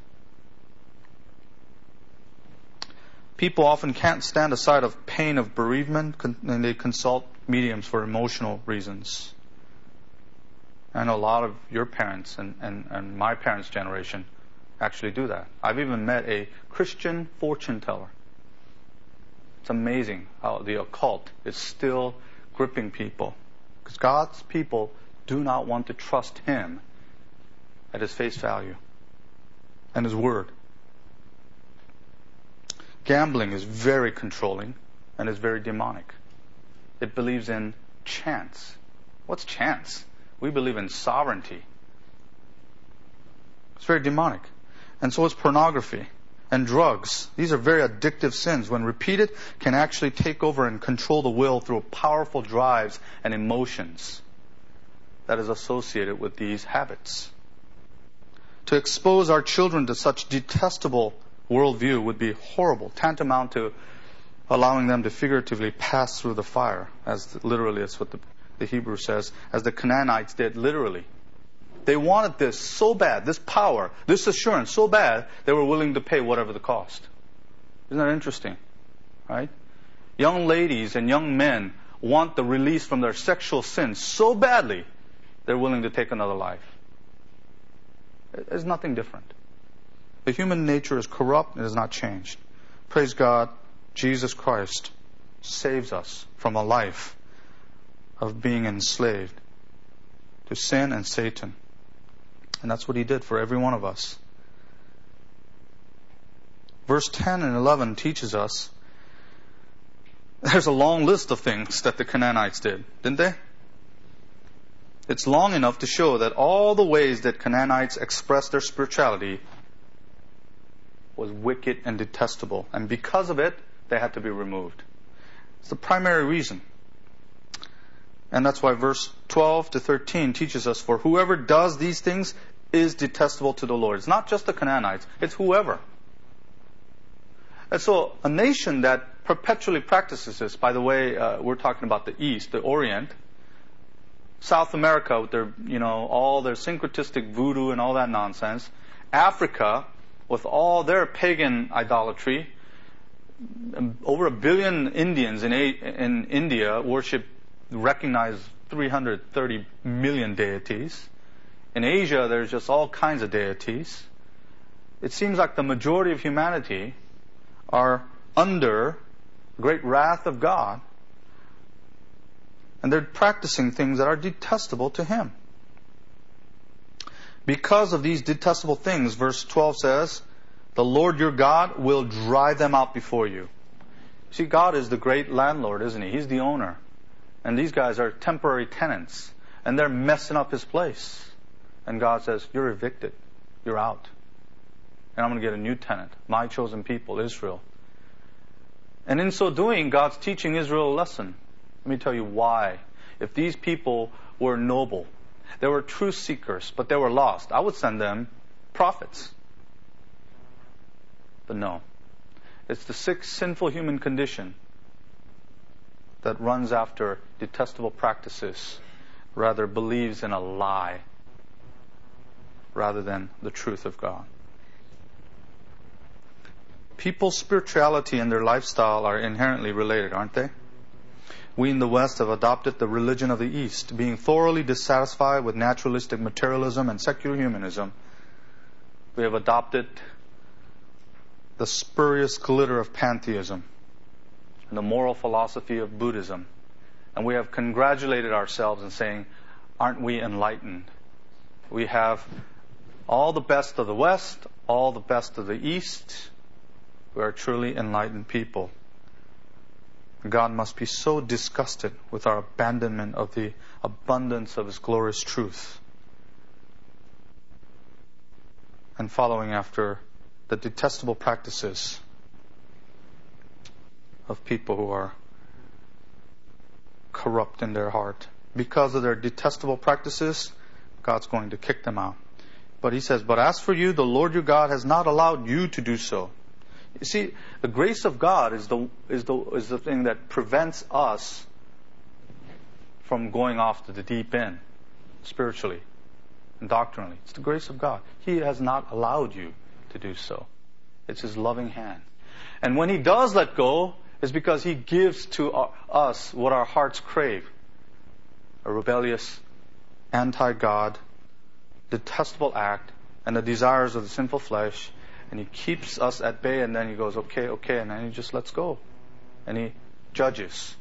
People often can't stand aside of pain of bereavement, and they consult mediums for emotional reasons. I know a lot of your parents and my parents' generation actually do that. I've even met a Christian fortune teller. It's amazing how the occult is still gripping people. Because God's people do not want to trust Him at His face value and His word. Gambling is very controlling and is very demonic. It believes in chance. What's chance? We believe in sovereignty. It's very demonic. And so is pornography and drugs. These are very addictive sins. When repeated, can actually take over and control the will through powerful drives and emotions that is associated with these habits. To expose our children to such detestable worldview would be horrible, tantamount to allowing them to figuratively pass through the fire, as literally it's what the Hebrew says, as the Canaanites did literally. They wanted this so bad, this power, this assurance so bad, they were willing to pay whatever the cost. Isn't that interesting? Right? Young ladies and young men want the release from their sexual sins so badly, they're willing to take another life. There's nothing different. The human nature is corrupt and has not changed. Praise God, Jesus Christ saves us from a life of being enslaved to sin and Satan. And that's what He did for every one of us. Verse 10 and 11 teaches us there's a long list of things that the Canaanites did, didn't they? It's long enough to show that all the ways that Canaanites expressed their spirituality was wicked and detestable. And because of it, they had to be removed. It's the primary reason. And that's why verse 12 to 13 teaches us, for whoever does these things is detestable to the Lord. It's not just the Canaanites, it's whoever. And so a nation that perpetually practices this, by the way, we're talking about the East, the Orient, South America with their, all their syncretistic voodoo and all that nonsense, Africa with all their pagan idolatry, over 1 billion Indians in India recognize 330 million deities. In Asia, there's just all kinds of deities. It seems like the majority of humanity are under great wrath of God, and they're practicing things that are detestable to Him. Because of these detestable things, verse 12 says, the Lord your God will drive them out before you. See, God is the great landlord, isn't He? He's the owner. And these guys are temporary tenants. And they're messing up His place. And God says, you're evicted. You're out. And I'm going to get a new tenant. My chosen people, Israel. And in so doing, God's teaching Israel a lesson. Let me tell you why. If these people were noble, they were truth seekers, but they were lost, I would send them prophets. But no. It's the sick, sinful human condition that runs after detestable practices, rather believes in a lie, rather than the truth of God. People's spirituality and their lifestyle are inherently related, aren't they? We in the West have adopted the religion of the East, being thoroughly dissatisfied with naturalistic materialism and secular humanism. We have adopted the spurious glitter of pantheism and the moral philosophy of Buddhism. And we have congratulated ourselves in saying, aren't we enlightened? We have all the best of the West, all the best of the East. We are truly enlightened people. God must be so disgusted with our abandonment of the abundance of His glorious truth and following after the detestable practices of people who are corrupt in their heart. Because of their detestable practices, God's going to kick them out. But He says, but as for you, the Lord your God has not allowed you to do so. You see, the grace of God is the thing that prevents us from going off to the deep end, spiritually and doctrinally. It's the grace of God. He has not allowed you to do so. It's His loving hand. And when He does let go, it's because He gives to us what our hearts crave. A rebellious, anti-God, detestable act, and the desires of the sinful flesh. And He keeps us at bay, and then He goes, okay, and then He just lets go. any judges.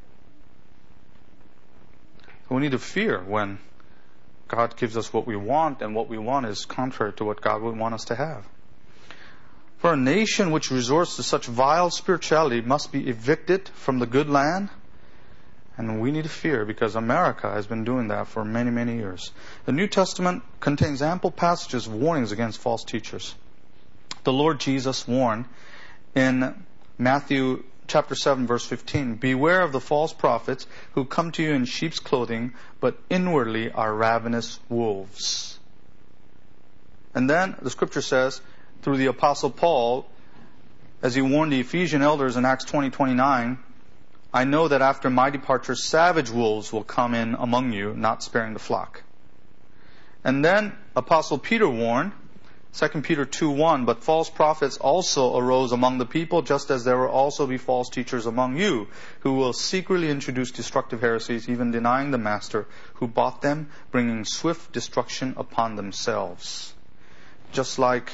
We need to fear when God gives us what we want, and what we want is contrary to what God would want us to have. For a nation which resorts to such vile spirituality must be evicted from the good land. And we need to fear, because America has been doing that for many, many years. The New Testament contains ample passages of warnings against false teachers. The Lord Jesus warned in Matthew chapter 7, verse 15, "Beware of the false prophets who come to you in sheep's clothing, but inwardly are ravenous wolves." And then the scripture says, through the Apostle Paul, as he warned the Ephesian elders in Acts 20:29, "I know that after my departure, savage wolves will come in among you, not sparing the flock." And then Apostle Peter warned, 2 Peter 2:1, "But false prophets also arose among the people, just as there will also be false teachers among you, who will secretly introduce destructive heresies, even denying the master who bought them, bringing swift destruction upon themselves." Just like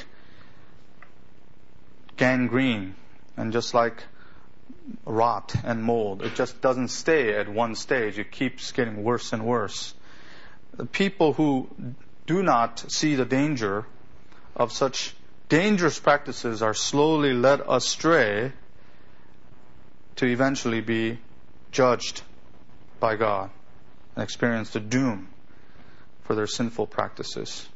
gangrene, and just like rot and mold, it just doesn't stay at one stage. It keeps getting worse and worse. The people who do not see the danger of such dangerous practices are slowly led astray to eventually be judged by God and experience the doom for their sinful practices.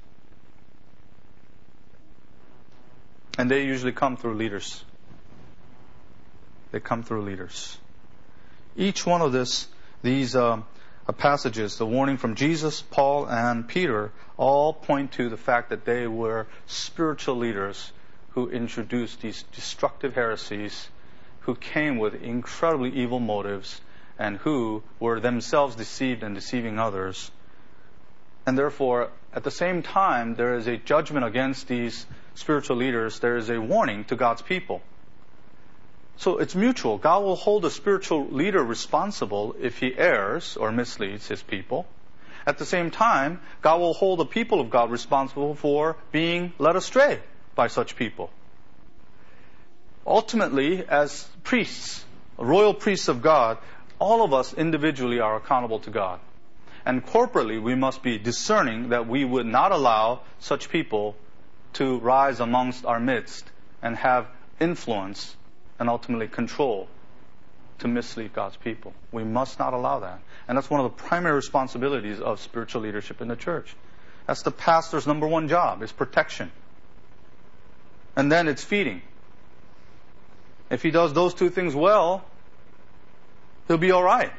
And they usually come through leaders. They come through leaders. Each one of these passages, the warning from Jesus, Paul, and Peter, all point to the fact that they were spiritual leaders who introduced these destructive heresies, who came with incredibly evil motives, and who were themselves deceived and deceiving others. And therefore, at the same time, there is a judgment against these spiritual leaders. There is a warning to God's people. So it's mutual. God will hold a spiritual leader responsible if he errs or misleads his people. At the same time, God will hold the people of God responsible for being led astray by such people. Ultimately, as priests, royal priests of God, all of us individually are accountable to God. And corporately, we must be discerning that we would not allow such people to rise amongst our midst and have influence and ultimately control to mislead God's people. We must not allow that. And that's one of the primary responsibilities of spiritual leadership in the church. That's the pastor's number one job, is protection. And then it's feeding. If he does those two things well, he'll be all right.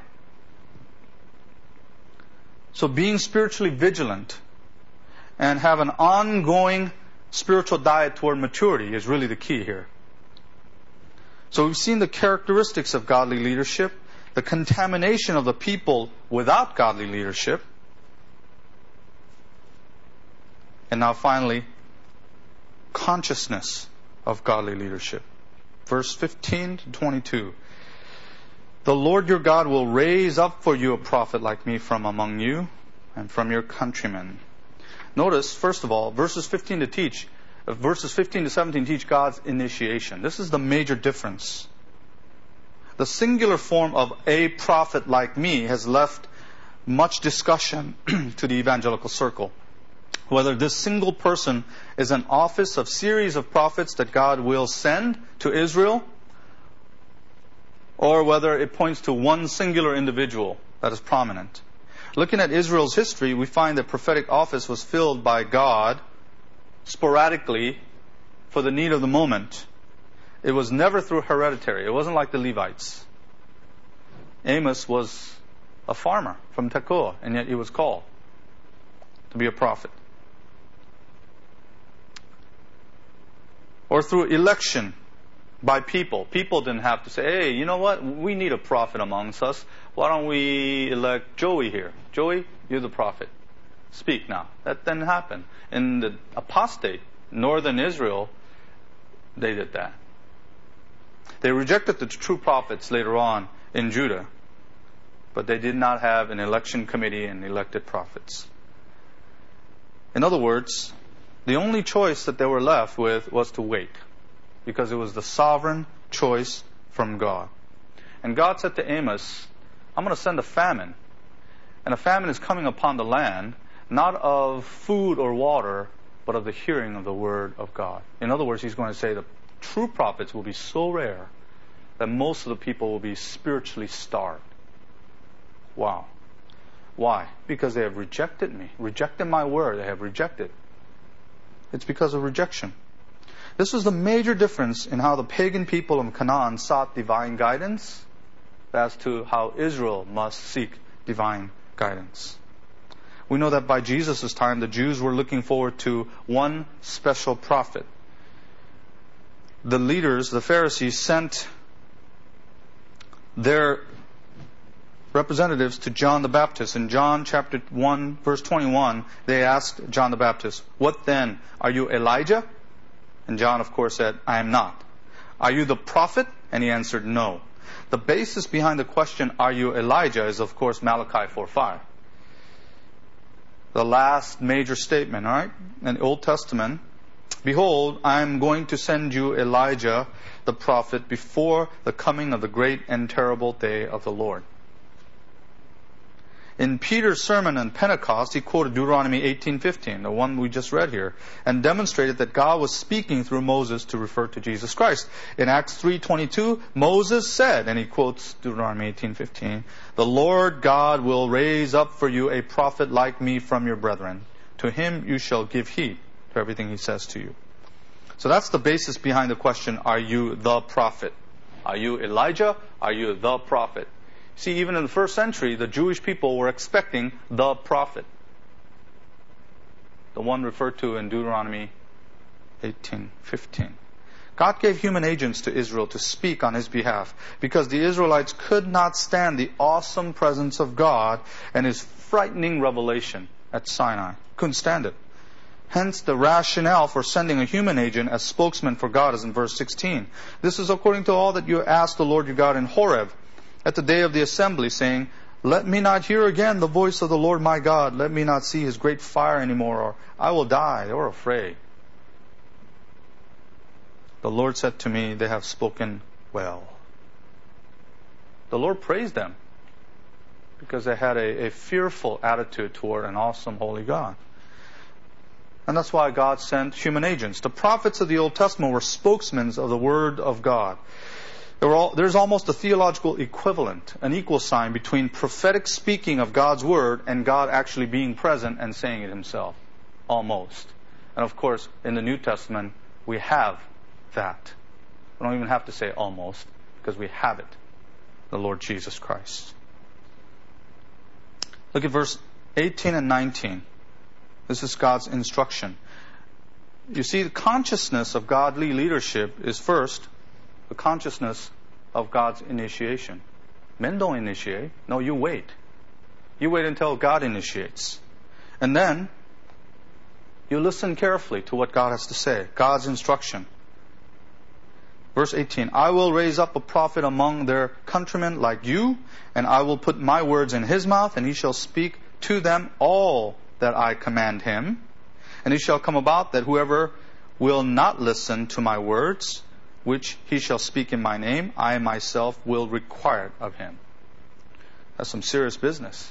So being spiritually vigilant and have an ongoing spiritual diet toward maturity is really the key here. So we've seen the characteristics of godly leadership, the contamination of the people without godly leadership, and now finally, consciousness of godly leadership. Verse 15 to 22. "The Lord your God will raise up for you a prophet like me from among you and from your countrymen." Notice, first of all, verses 15 to 17 teach God's initiation. This is the major difference. The singular form of "a prophet like me" has left much discussion to the evangelical circle. Whether this single person is an office of series of prophets that God will send to Israel, or whether it points to one singular individual that is prominent. Looking at Israel's history, we find that prophetic office was filled by God sporadically for the need of the moment. It was never through hereditary. It wasn't like the Levites. Amos was a farmer from Tekoa, and yet he was called to be a prophet. Or through election by people. People didn't have to say, "Hey, you know what? We need a prophet amongst us. Why don't we elect Joey here? Joey, you're the prophet. Speak now." That didn't happen. In the apostate, northern Israel, they did that. They rejected the true prophets later on in Judah, but they did not have an election committee and elected prophets. In other words, the only choice that they were left with was to wait, because it was the sovereign choice from God. And God said to Amos, I'm going to send a famine. And a famine is coming upon the land, not of food or water, but of the hearing of the word of God. In other words, he's going to say the true prophets will be so rare that most of the people will be spiritually starved. Wow. Why? Because they have rejected me. Rejected my word. They have rejected. It's because of rejection. This was the major difference in how the pagan people of Canaan sought divine guidance as to how Israel must seek divine guidance. We know that by Jesus' time, the Jews were looking forward to one special prophet. The leaders, the Pharisees, sent their representatives to John the Baptist. In John chapter 1, verse 21, they asked John the Baptist, "What then? Are you Elijah?" And John, of course, said, "I am not." "Are you the prophet?" And he answered, "No." The basis behind the question, "Are you Elijah?" is, of course, Malachi 4:5. The last major statement, all right, in the Old Testament. "Behold, I am going to send you Elijah, the prophet, before the coming of the great and terrible day of the Lord." In Peter's sermon on Pentecost, he quoted Deuteronomy 18:15, the one we just read here, and demonstrated that God was speaking through Moses to refer to Jesus Christ. In Acts 3:22, Moses said, and he quotes Deuteronomy 18:15, "The Lord God will raise up for you a prophet like me from your brethren. To him you shall give heed to everything he says to you." So that's the basis behind the question, are you the prophet? Are you Elijah? Are you the prophet? See, even in the first century, the Jewish people were expecting the prophet. The one referred to in Deuteronomy 18:15. God gave human agents to Israel to speak on his behalf because the Israelites could not stand the awesome presence of God and his frightening revelation at Sinai. Couldn't stand it. Hence, the rationale for sending a human agent as spokesman for God is in verse 16. "This is according to all that you asked the Lord your God in Horeb, at the day of the assembly, saying, Let me not hear again the voice of the Lord my God. Let me not see his great fire anymore, or I will die." They were afraid. "The Lord said to me, they have spoken well." The Lord praised them because they had a fearful attitude toward an awesome holy God. And that's why God sent human agents. The prophets of the Old Testament were spokesmen of the Word of God. There's almost a theological equivalent, an equal sign between prophetic speaking of God's Word and God actually being present and saying it himself. Almost. And of course, in the New Testament, we have that. We don't even have to say almost, because we have it. The Lord Jesus Christ. Look at verse 18 and 19. This is God's instruction. You see, the consciousness of godly leadership is first the consciousness of God's initiation. Men don't initiate. No, you wait. You wait until God initiates. And then you listen carefully to what God has to say. God's instruction. Verse 18, "I will raise up a prophet among their countrymen like you, and I will put my words in his mouth, and he shall speak to them all that I command him. And it shall come about that whoever will not listen to my words, which he shall speak in my name, I myself will require it of him." That's some serious business.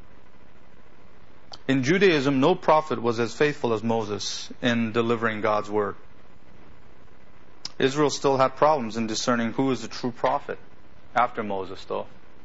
In Judaism, no prophet was as faithful as Moses in delivering God's word. Israel still had problems in discerning who is the true prophet after Moses, though.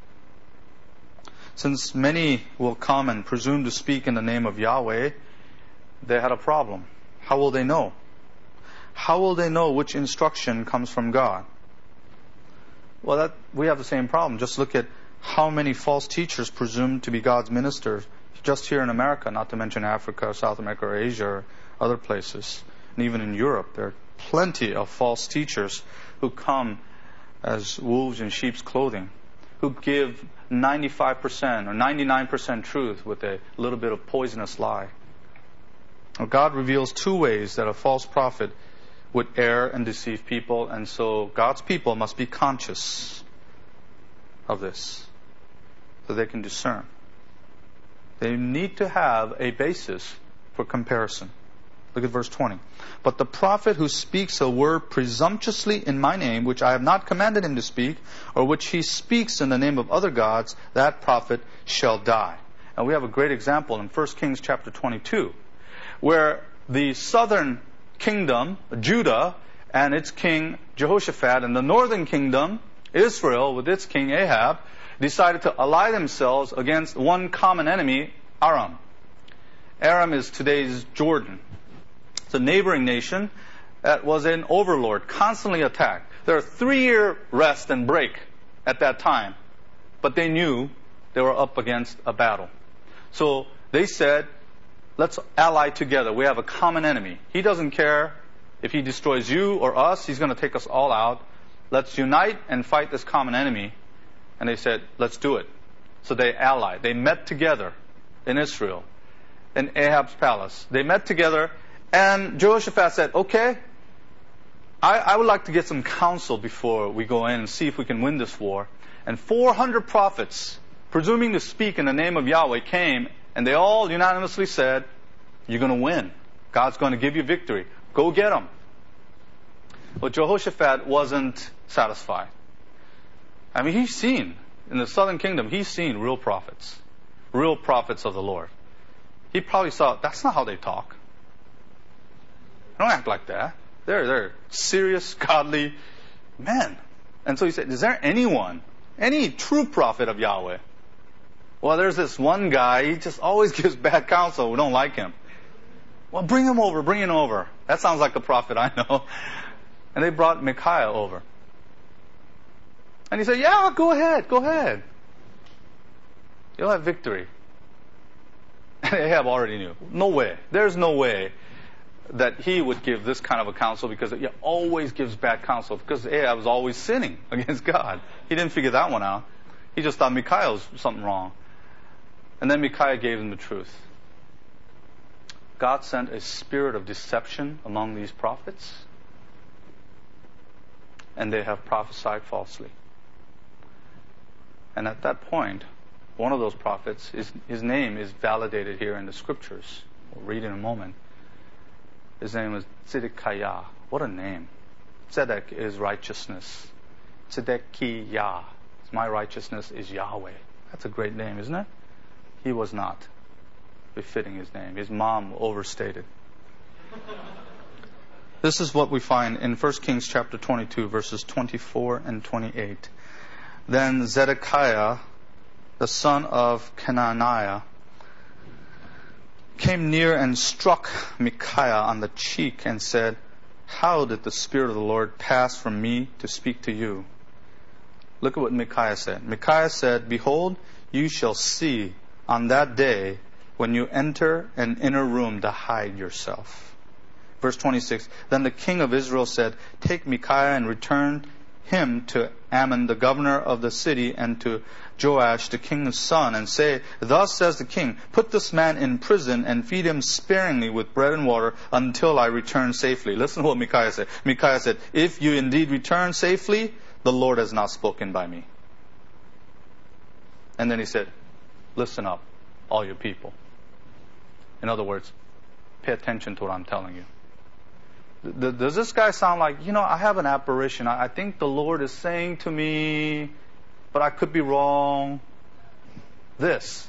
Since many will come and presume to speak in the name of Yahweh, they had a problem. How will they know? How will they know which instruction comes from God? Well, we have the same problem. Just look at how many false teachers presume to be God's ministers just here in America, not to mention Africa, South America, or Asia, or other places. And even in Europe, there are plenty of false teachers who come as wolves in sheep's clothing, who give 95% or 99% truth with a little bit of poisonous lie. Well, God reveals two ways that a false prophet would err and deceive people, and so God's people must be conscious of this so they can discern. They need to have a basis for comparison. Look at verse 20. But the prophet who speaks a word presumptuously in my name, which I have not commanded him to speak, or which he speaks in the name of other gods, that prophet shall die. And we have a great example in 1 Kings chapter 22, where the southern kingdom, Judah, and its king Jehoshaphat, and the northern kingdom, Israel, with its king Ahab, decided to ally themselves against one common enemy, Aram. Aram is today's Jordan. It's a neighboring nation that was an overlord, constantly attacked. There are 3-year rest and break at that time, but they knew they were up against a battle. So they said, let's ally together. We have a common enemy. He doesn't care if he destroys you or us. He's going to take us all out. Let's unite and fight this common enemy. And they said, let's do it. So they allied. They met together in Israel, in Ahab's palace. They met together, and Jehoshaphat said, okay, I would like to get some counsel before we go in and see if we can win this war. And 400 prophets, presuming to speak in the name of Yahweh, came, and they all unanimously said, you're going to win. God's going to give you victory. Go get them. But Jehoshaphat wasn't satisfied. I mean, he's seen, in the southern kingdom, he's seen real prophets of the Lord. He probably saw, that's not how they talk. They don't act like that. They're serious, godly men. And so he said, is there anyone, any true prophet of Yahweh? Well, there's this one guy, he just always gives bad counsel. We don't like him. Well, bring him over. That sounds like a prophet I know. And they brought Micaiah over. And he said, yeah, go ahead. You'll have victory. And Ahab already knew. No way. There's no way that he would give this kind of a counsel, because he always gives bad counsel, because Ahab was always sinning against God. He didn't figure that one out. He just thought Micaiah was something wrong. And then Micaiah gave him the truth. God sent a spirit of deception among these prophets, and they have prophesied falsely. And at that point, one of those prophets, his name is validated here in the scriptures. We'll read in a moment. His name is Zedekiah. What a name. Zedek is righteousness. Zedekiah. My righteousness is Yahweh. That's a great name, isn't it? He was not befitting his name. His mom overstated. This is what we find in 1 Kings chapter 22, verses 24 and 28. Then Zedekiah, the son of Kenaniah, came near and struck Micaiah on the cheek and said, how did the Spirit of the Lord pass from me to speak to you? Look at what Micaiah said. Micaiah said, behold, you shall see on that day when you enter an inner room to hide yourself. Verse 26, then the king of Israel said, take Micaiah and return him to Ammon, the governor of the city, and to Joash, the king's son, and say, thus says the king, put this man in prison and feed him sparingly with bread and water until I return safely. Listen to what Micaiah said. Micaiah said, if you indeed return safely, the Lord has not spoken by me. And then he said, listen up, all you people. In other words, pay attention to what I'm telling you. Does this guy sound like, I have an apparition. I think the Lord is saying to me, but I could be wrong. This.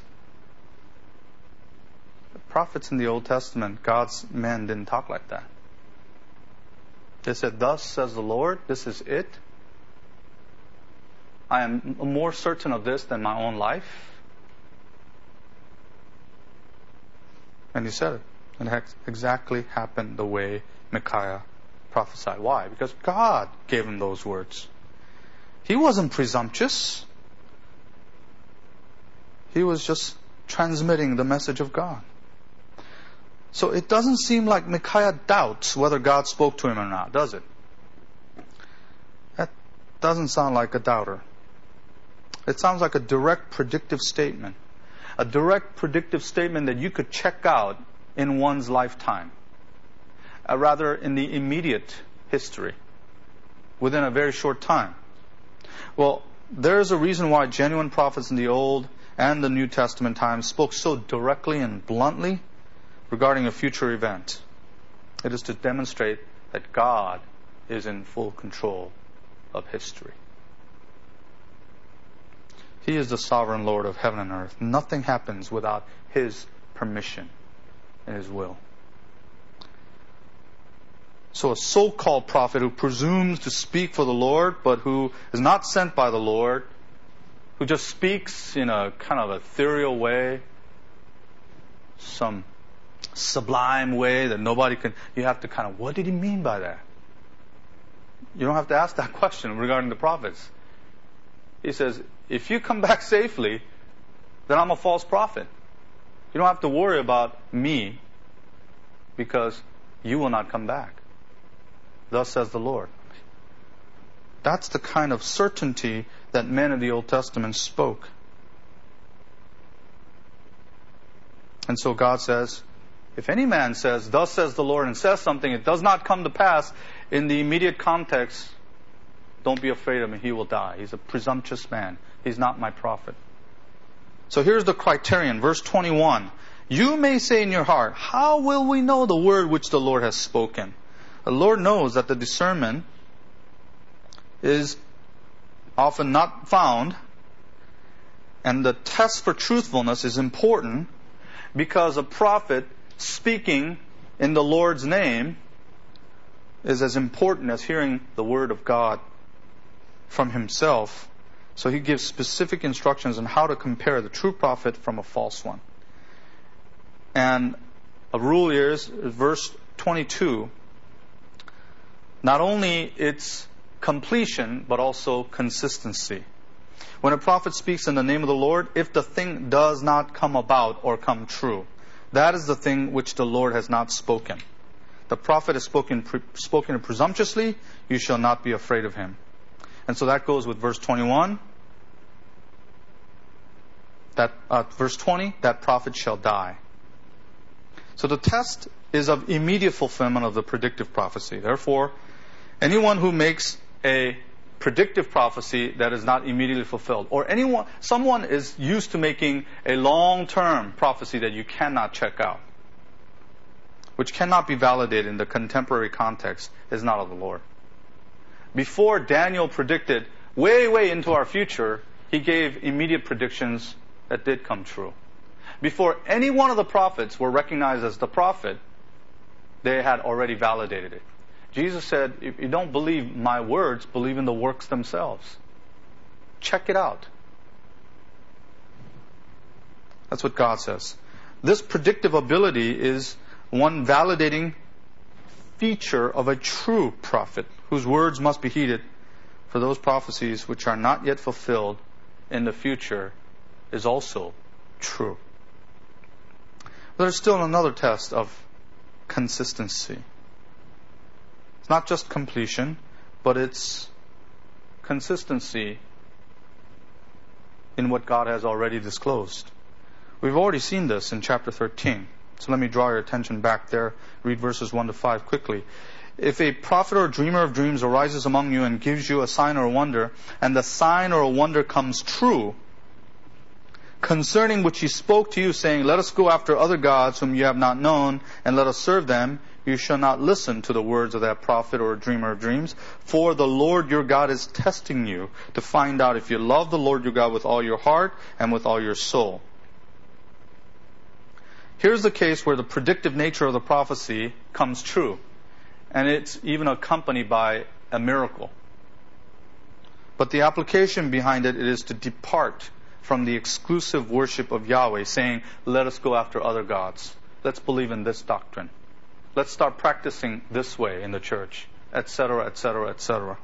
The prophets in the Old Testament, God's men didn't talk like that. They said, thus says the Lord, this is it. I am more certain of this than my own life. And he said it. And it exactly happened the way Micaiah prophesied. Why? Because God gave him those words. He wasn't presumptuous. He was just transmitting the message of God. So it doesn't seem like Micaiah doubts whether God spoke to him or not, does it? That doesn't sound like a doubter. It sounds like a direct predictive statement. A direct predictive statement that you could check out in one's lifetime. Rather in the immediate history, within a very short time. Well, there's a reason why genuine prophets in the Old and the New Testament times spoke so directly and bluntly regarding a future event. It is to demonstrate that God is in full control of history. He is the sovereign Lord of heaven and earth. Nothing happens without His permission and His will. So a so-called prophet who presumes to speak for the Lord, but who is not sent by the Lord, who just speaks in a kind of ethereal way, some sublime way that nobody can, you have to kind of, what did he mean by that? You don't have to ask that question regarding the prophets. He says, if you come back safely, then I'm a false prophet. You don't have to worry about me because you will not come back. Thus says the Lord. That's the kind of certainty that men of the Old Testament spoke. And so God says, if any man says, thus says the Lord, and says something, it does not come to pass in the immediate context, don't be afraid of him, he will die. He's a presumptuous man. He's not my prophet. So here's the criterion, verse 21. You may say in your heart, how will we know the word which the Lord has spoken? The Lord knows that the discernment is often not found, and the test for truthfulness is important because a prophet speaking in the Lord's name is as important as hearing the word of God from himself. So he gives specific instructions on how to compare the true prophet from a false one. And a rule here is verse 22. Not only its completion, but also consistency. When a prophet speaks in the name of the Lord, if the thing does not come about or come true, that is the thing which the Lord has not spoken. The prophet has spoken presumptuously, you shall not be afraid of him. And so that goes with verse 21. Verse 20, that prophet shall die. So the test is of immediate fulfillment of the predictive prophecy. Therefore, anyone who makes a predictive prophecy that is not immediately fulfilled, or someone is used to making a long-term prophecy that you cannot check out, which cannot be validated in the contemporary context, is not of the Lord. Before Daniel predicted way into our future, he gave immediate predictions that did come true. Before any one of the prophets were recognized as the prophet, they had already validated it. Jesus said, if you don't believe my words, believe in the works themselves. Check it out. That's what God says. This predictive ability is one validating feature of a true prophet, whose words must be heeded, for those prophecies which are not yet fulfilled in the future is also true. But there's still another test of consistency. It's not just completion, but it's consistency in what God has already disclosed. We've already seen this in chapter 13. So let me draw your attention back there. Read verses 1 to 5 quickly. If a prophet or a dreamer of dreams arises among you and gives you a sign or a wonder, and the sign or a wonder comes true, concerning which he spoke to you, saying, let us go after other gods whom you have not known, and let us serve them, you shall not listen to the words of that prophet or dreamer of dreams. For the Lord your God is testing you to find out if you love the Lord your God with all your heart and with all your soul. Here's the case where the predictive nature of the prophecy comes true. And it's even accompanied by a miracle. But the application behind it is to depart from the exclusive worship of Yahweh, saying, let us go after other gods. Let's believe in this doctrine. Let's start practicing this way in the church, etc., etc., etc.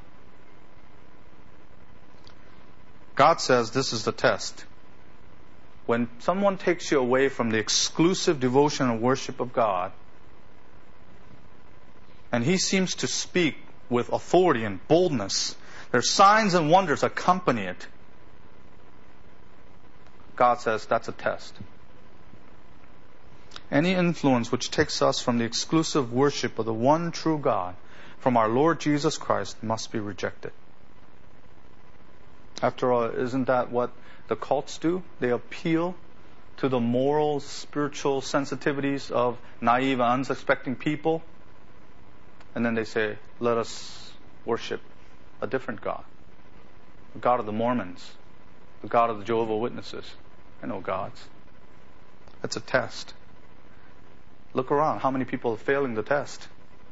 God says this is the test. When someone takes you away from the exclusive devotion and worship of God, and he seems to speak with authority and boldness, there's signs and wonders accompany it. God says that's a test. Any influence which takes us from the exclusive worship of the one true God, from our Lord Jesus Christ, must be rejected. After all, isn't that what the cults do? They appeal to the moral, spiritual sensitivities of naive and unsuspecting people And then they say, let us worship a different God. The God of the Mormons. The God of the Jehovah's Witnesses. They're no gods. It's a test. Look around. How many people are failing the test?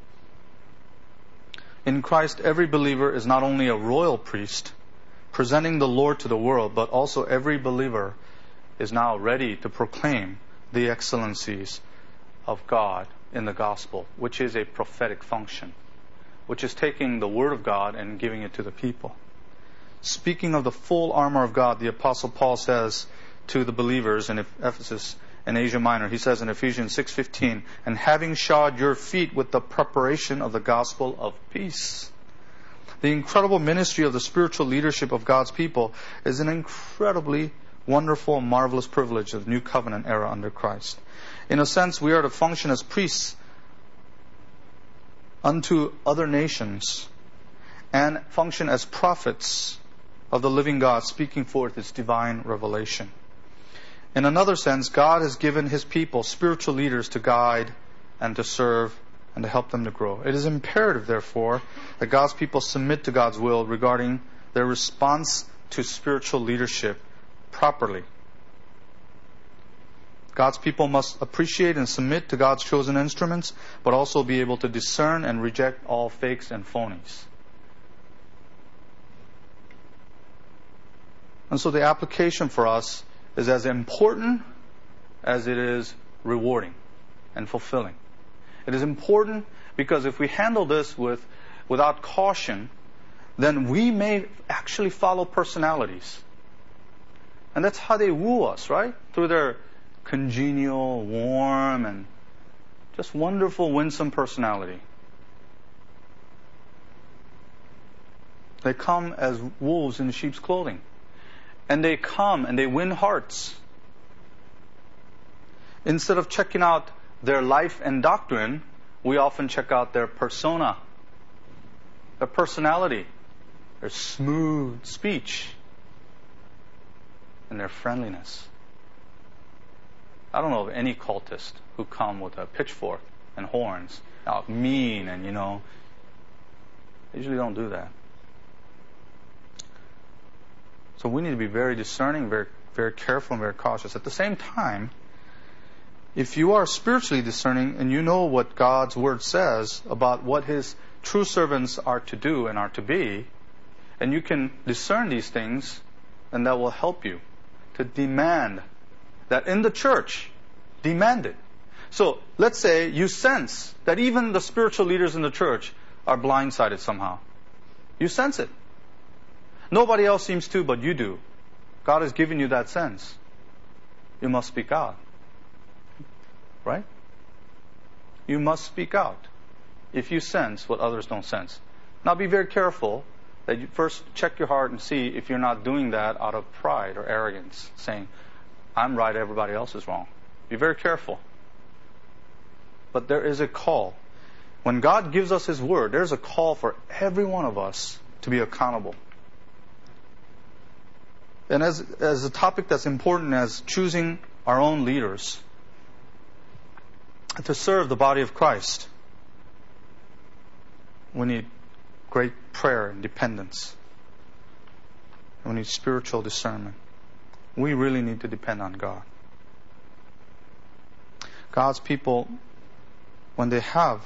In Christ, every believer is not only a royal priest, presenting the Lord to the world, but also every believer is now ready to proclaim the excellencies of God in the gospel, which is a prophetic function, which is taking the word of God and giving it to the people. Speaking of the full armor of God, the Apostle Paul says to the believers in Ephesus and Asia Minor, he says in Ephesians 6:15, and having shod your feet with the preparation of the gospel of peace. The incredible ministry of the spiritual leadership of God's people is an incredibly wonderful, marvelous privilege of New Covenant era under Christ. In a sense, we are to function as priests unto other nations and function as prophets of the living God, speaking forth His divine revelation. In another sense, God has given His people spiritual leaders to guide and to serve and to help them to grow. It is imperative, therefore, that God's people submit to God's will regarding their response to spiritual leadership properly. God's people must appreciate and submit to God's chosen instruments, but also be able to discern and reject all fakes and phonies. And so the application for us is as important as it is rewarding and fulfilling. It is important because if we handle this without caution, then we may actually follow personalities. And that's how they woo us, right? Through their congenial, warm, and just wonderful, winsome personality. They come as wolves in sheep's clothing. And they come and they win hearts. Instead of checking out their life and doctrine, we often check out their persona, their personality, their smooth speech, and their friendliness. I don't know of any cultist who come with a pitchfork and horns, mean and, they usually don't do that. So we need to be very discerning, very, very careful, and very cautious. At the same time, if you are spiritually discerning and you know what God's Word says about what His true servants are to do and are to be, and you can discern these things, then that will help you to demand that in the church. Demand it. So let's say you sense that even the spiritual leaders in the church are blindsided somehow. You sense it. Nobody else seems to, but you do. God has given you that sense. You must speak out. Right? You must speak out if you sense what others don't sense. Now be very careful that you first check your heart and see if you're not doing that out of pride or arrogance, saying, I'm right, everybody else is wrong. Be very careful. But there is a call. When God gives us His Word, there's a call for every one of us to be accountable. And as a topic that's important as choosing our own leaders to serve the body of Christ, we need great prayer and dependence. We need spiritual discernment. We really need to depend on God. God's people, when they have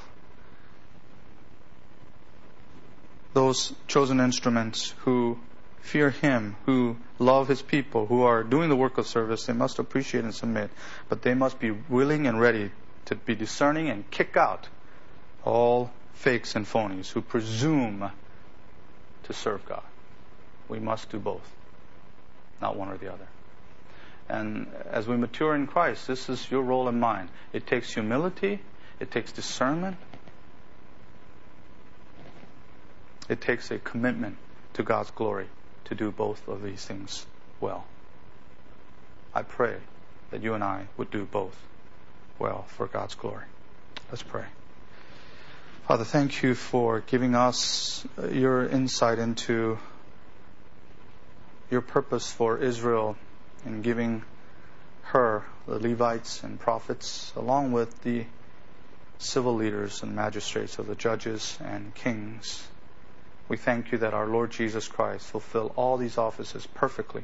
those chosen instruments who fear Him, who love His people, who are doing the work of service, they must appreciate and submit. But they must be willing and ready to be discerning and kick out all fakes and phonies who presume to serve God. We must do both, not one or the other. And as we mature in Christ, this is your role and mine. It takes humility. It takes discernment. It takes a commitment to God's glory to do both of these things well. I pray that you and I would do both well for God's glory. Let's pray. Father, thank you for giving us your insight into your purpose for Israel in giving her the Levites and prophets, along with the civil leaders and magistrates, of the judges and kings. We thank you that our Lord Jesus Christ fulfilled all these offices perfectly.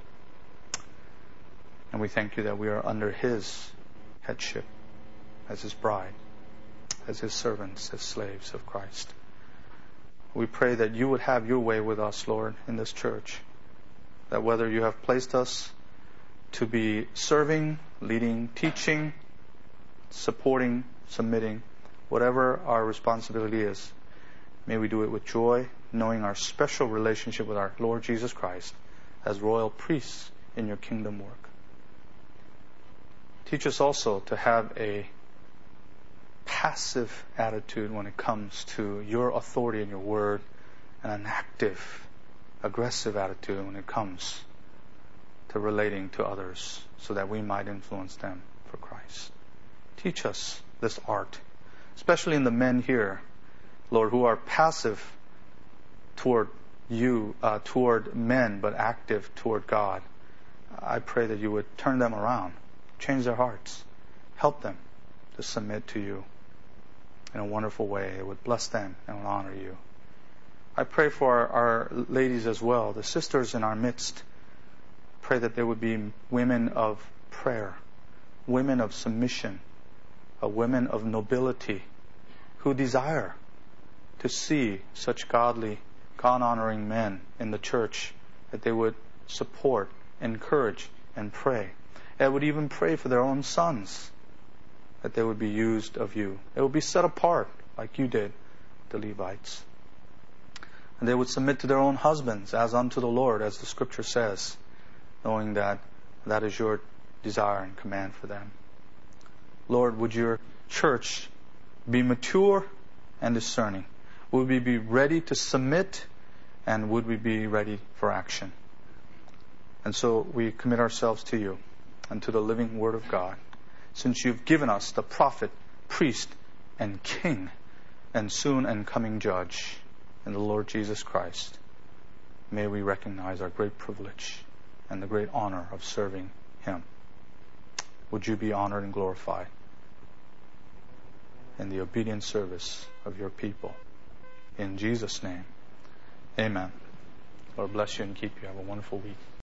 And we thank you that we are under His headship as His bride, as His servants, as slaves of Christ. We pray that you would have your way with us, Lord, in this church. That whether you have placed us to be serving, leading, teaching, supporting, submitting, whatever our responsibility is, may we do it with joy, knowing our special relationship with our Lord Jesus Christ as royal priests in your kingdom work. Teach us also to have a passive attitude when it comes to your authority and your word, and an active, aggressive attitude when it comes to relating to others so that we might influence them for Christ. Teach us this art, especially in the men here, Lord, who are passive toward you, toward men, but active toward God. I pray that you would turn them around, change their hearts, help them to submit to you in a wonderful way. It would bless them and would honor you. I pray for our ladies as well, the sisters in our midst. Pray that there would be women of prayer, women of submission, women of nobility, who desire to see such godly, God-honoring men in the church, that they would support, encourage, and pray. They would even pray for their own sons, that they would be used of you. They would be set apart like you did the Levites. And they would submit to their own husbands as unto the Lord, as the Scripture says, knowing that that is your desire and command for them. Lord, would your church be mature and discerning? Would we be ready to submit, and would we be ready for action? And so we commit ourselves to you and to the living Word of God, since you've given us the prophet, priest, and king, and soon and coming judge in the Lord Jesus Christ. May we recognize our great privilege and the great honor of serving Him. Would you be honored and glorified in the obedient service of your people. In Jesus' name, amen. Lord bless you and keep you. Have a wonderful week.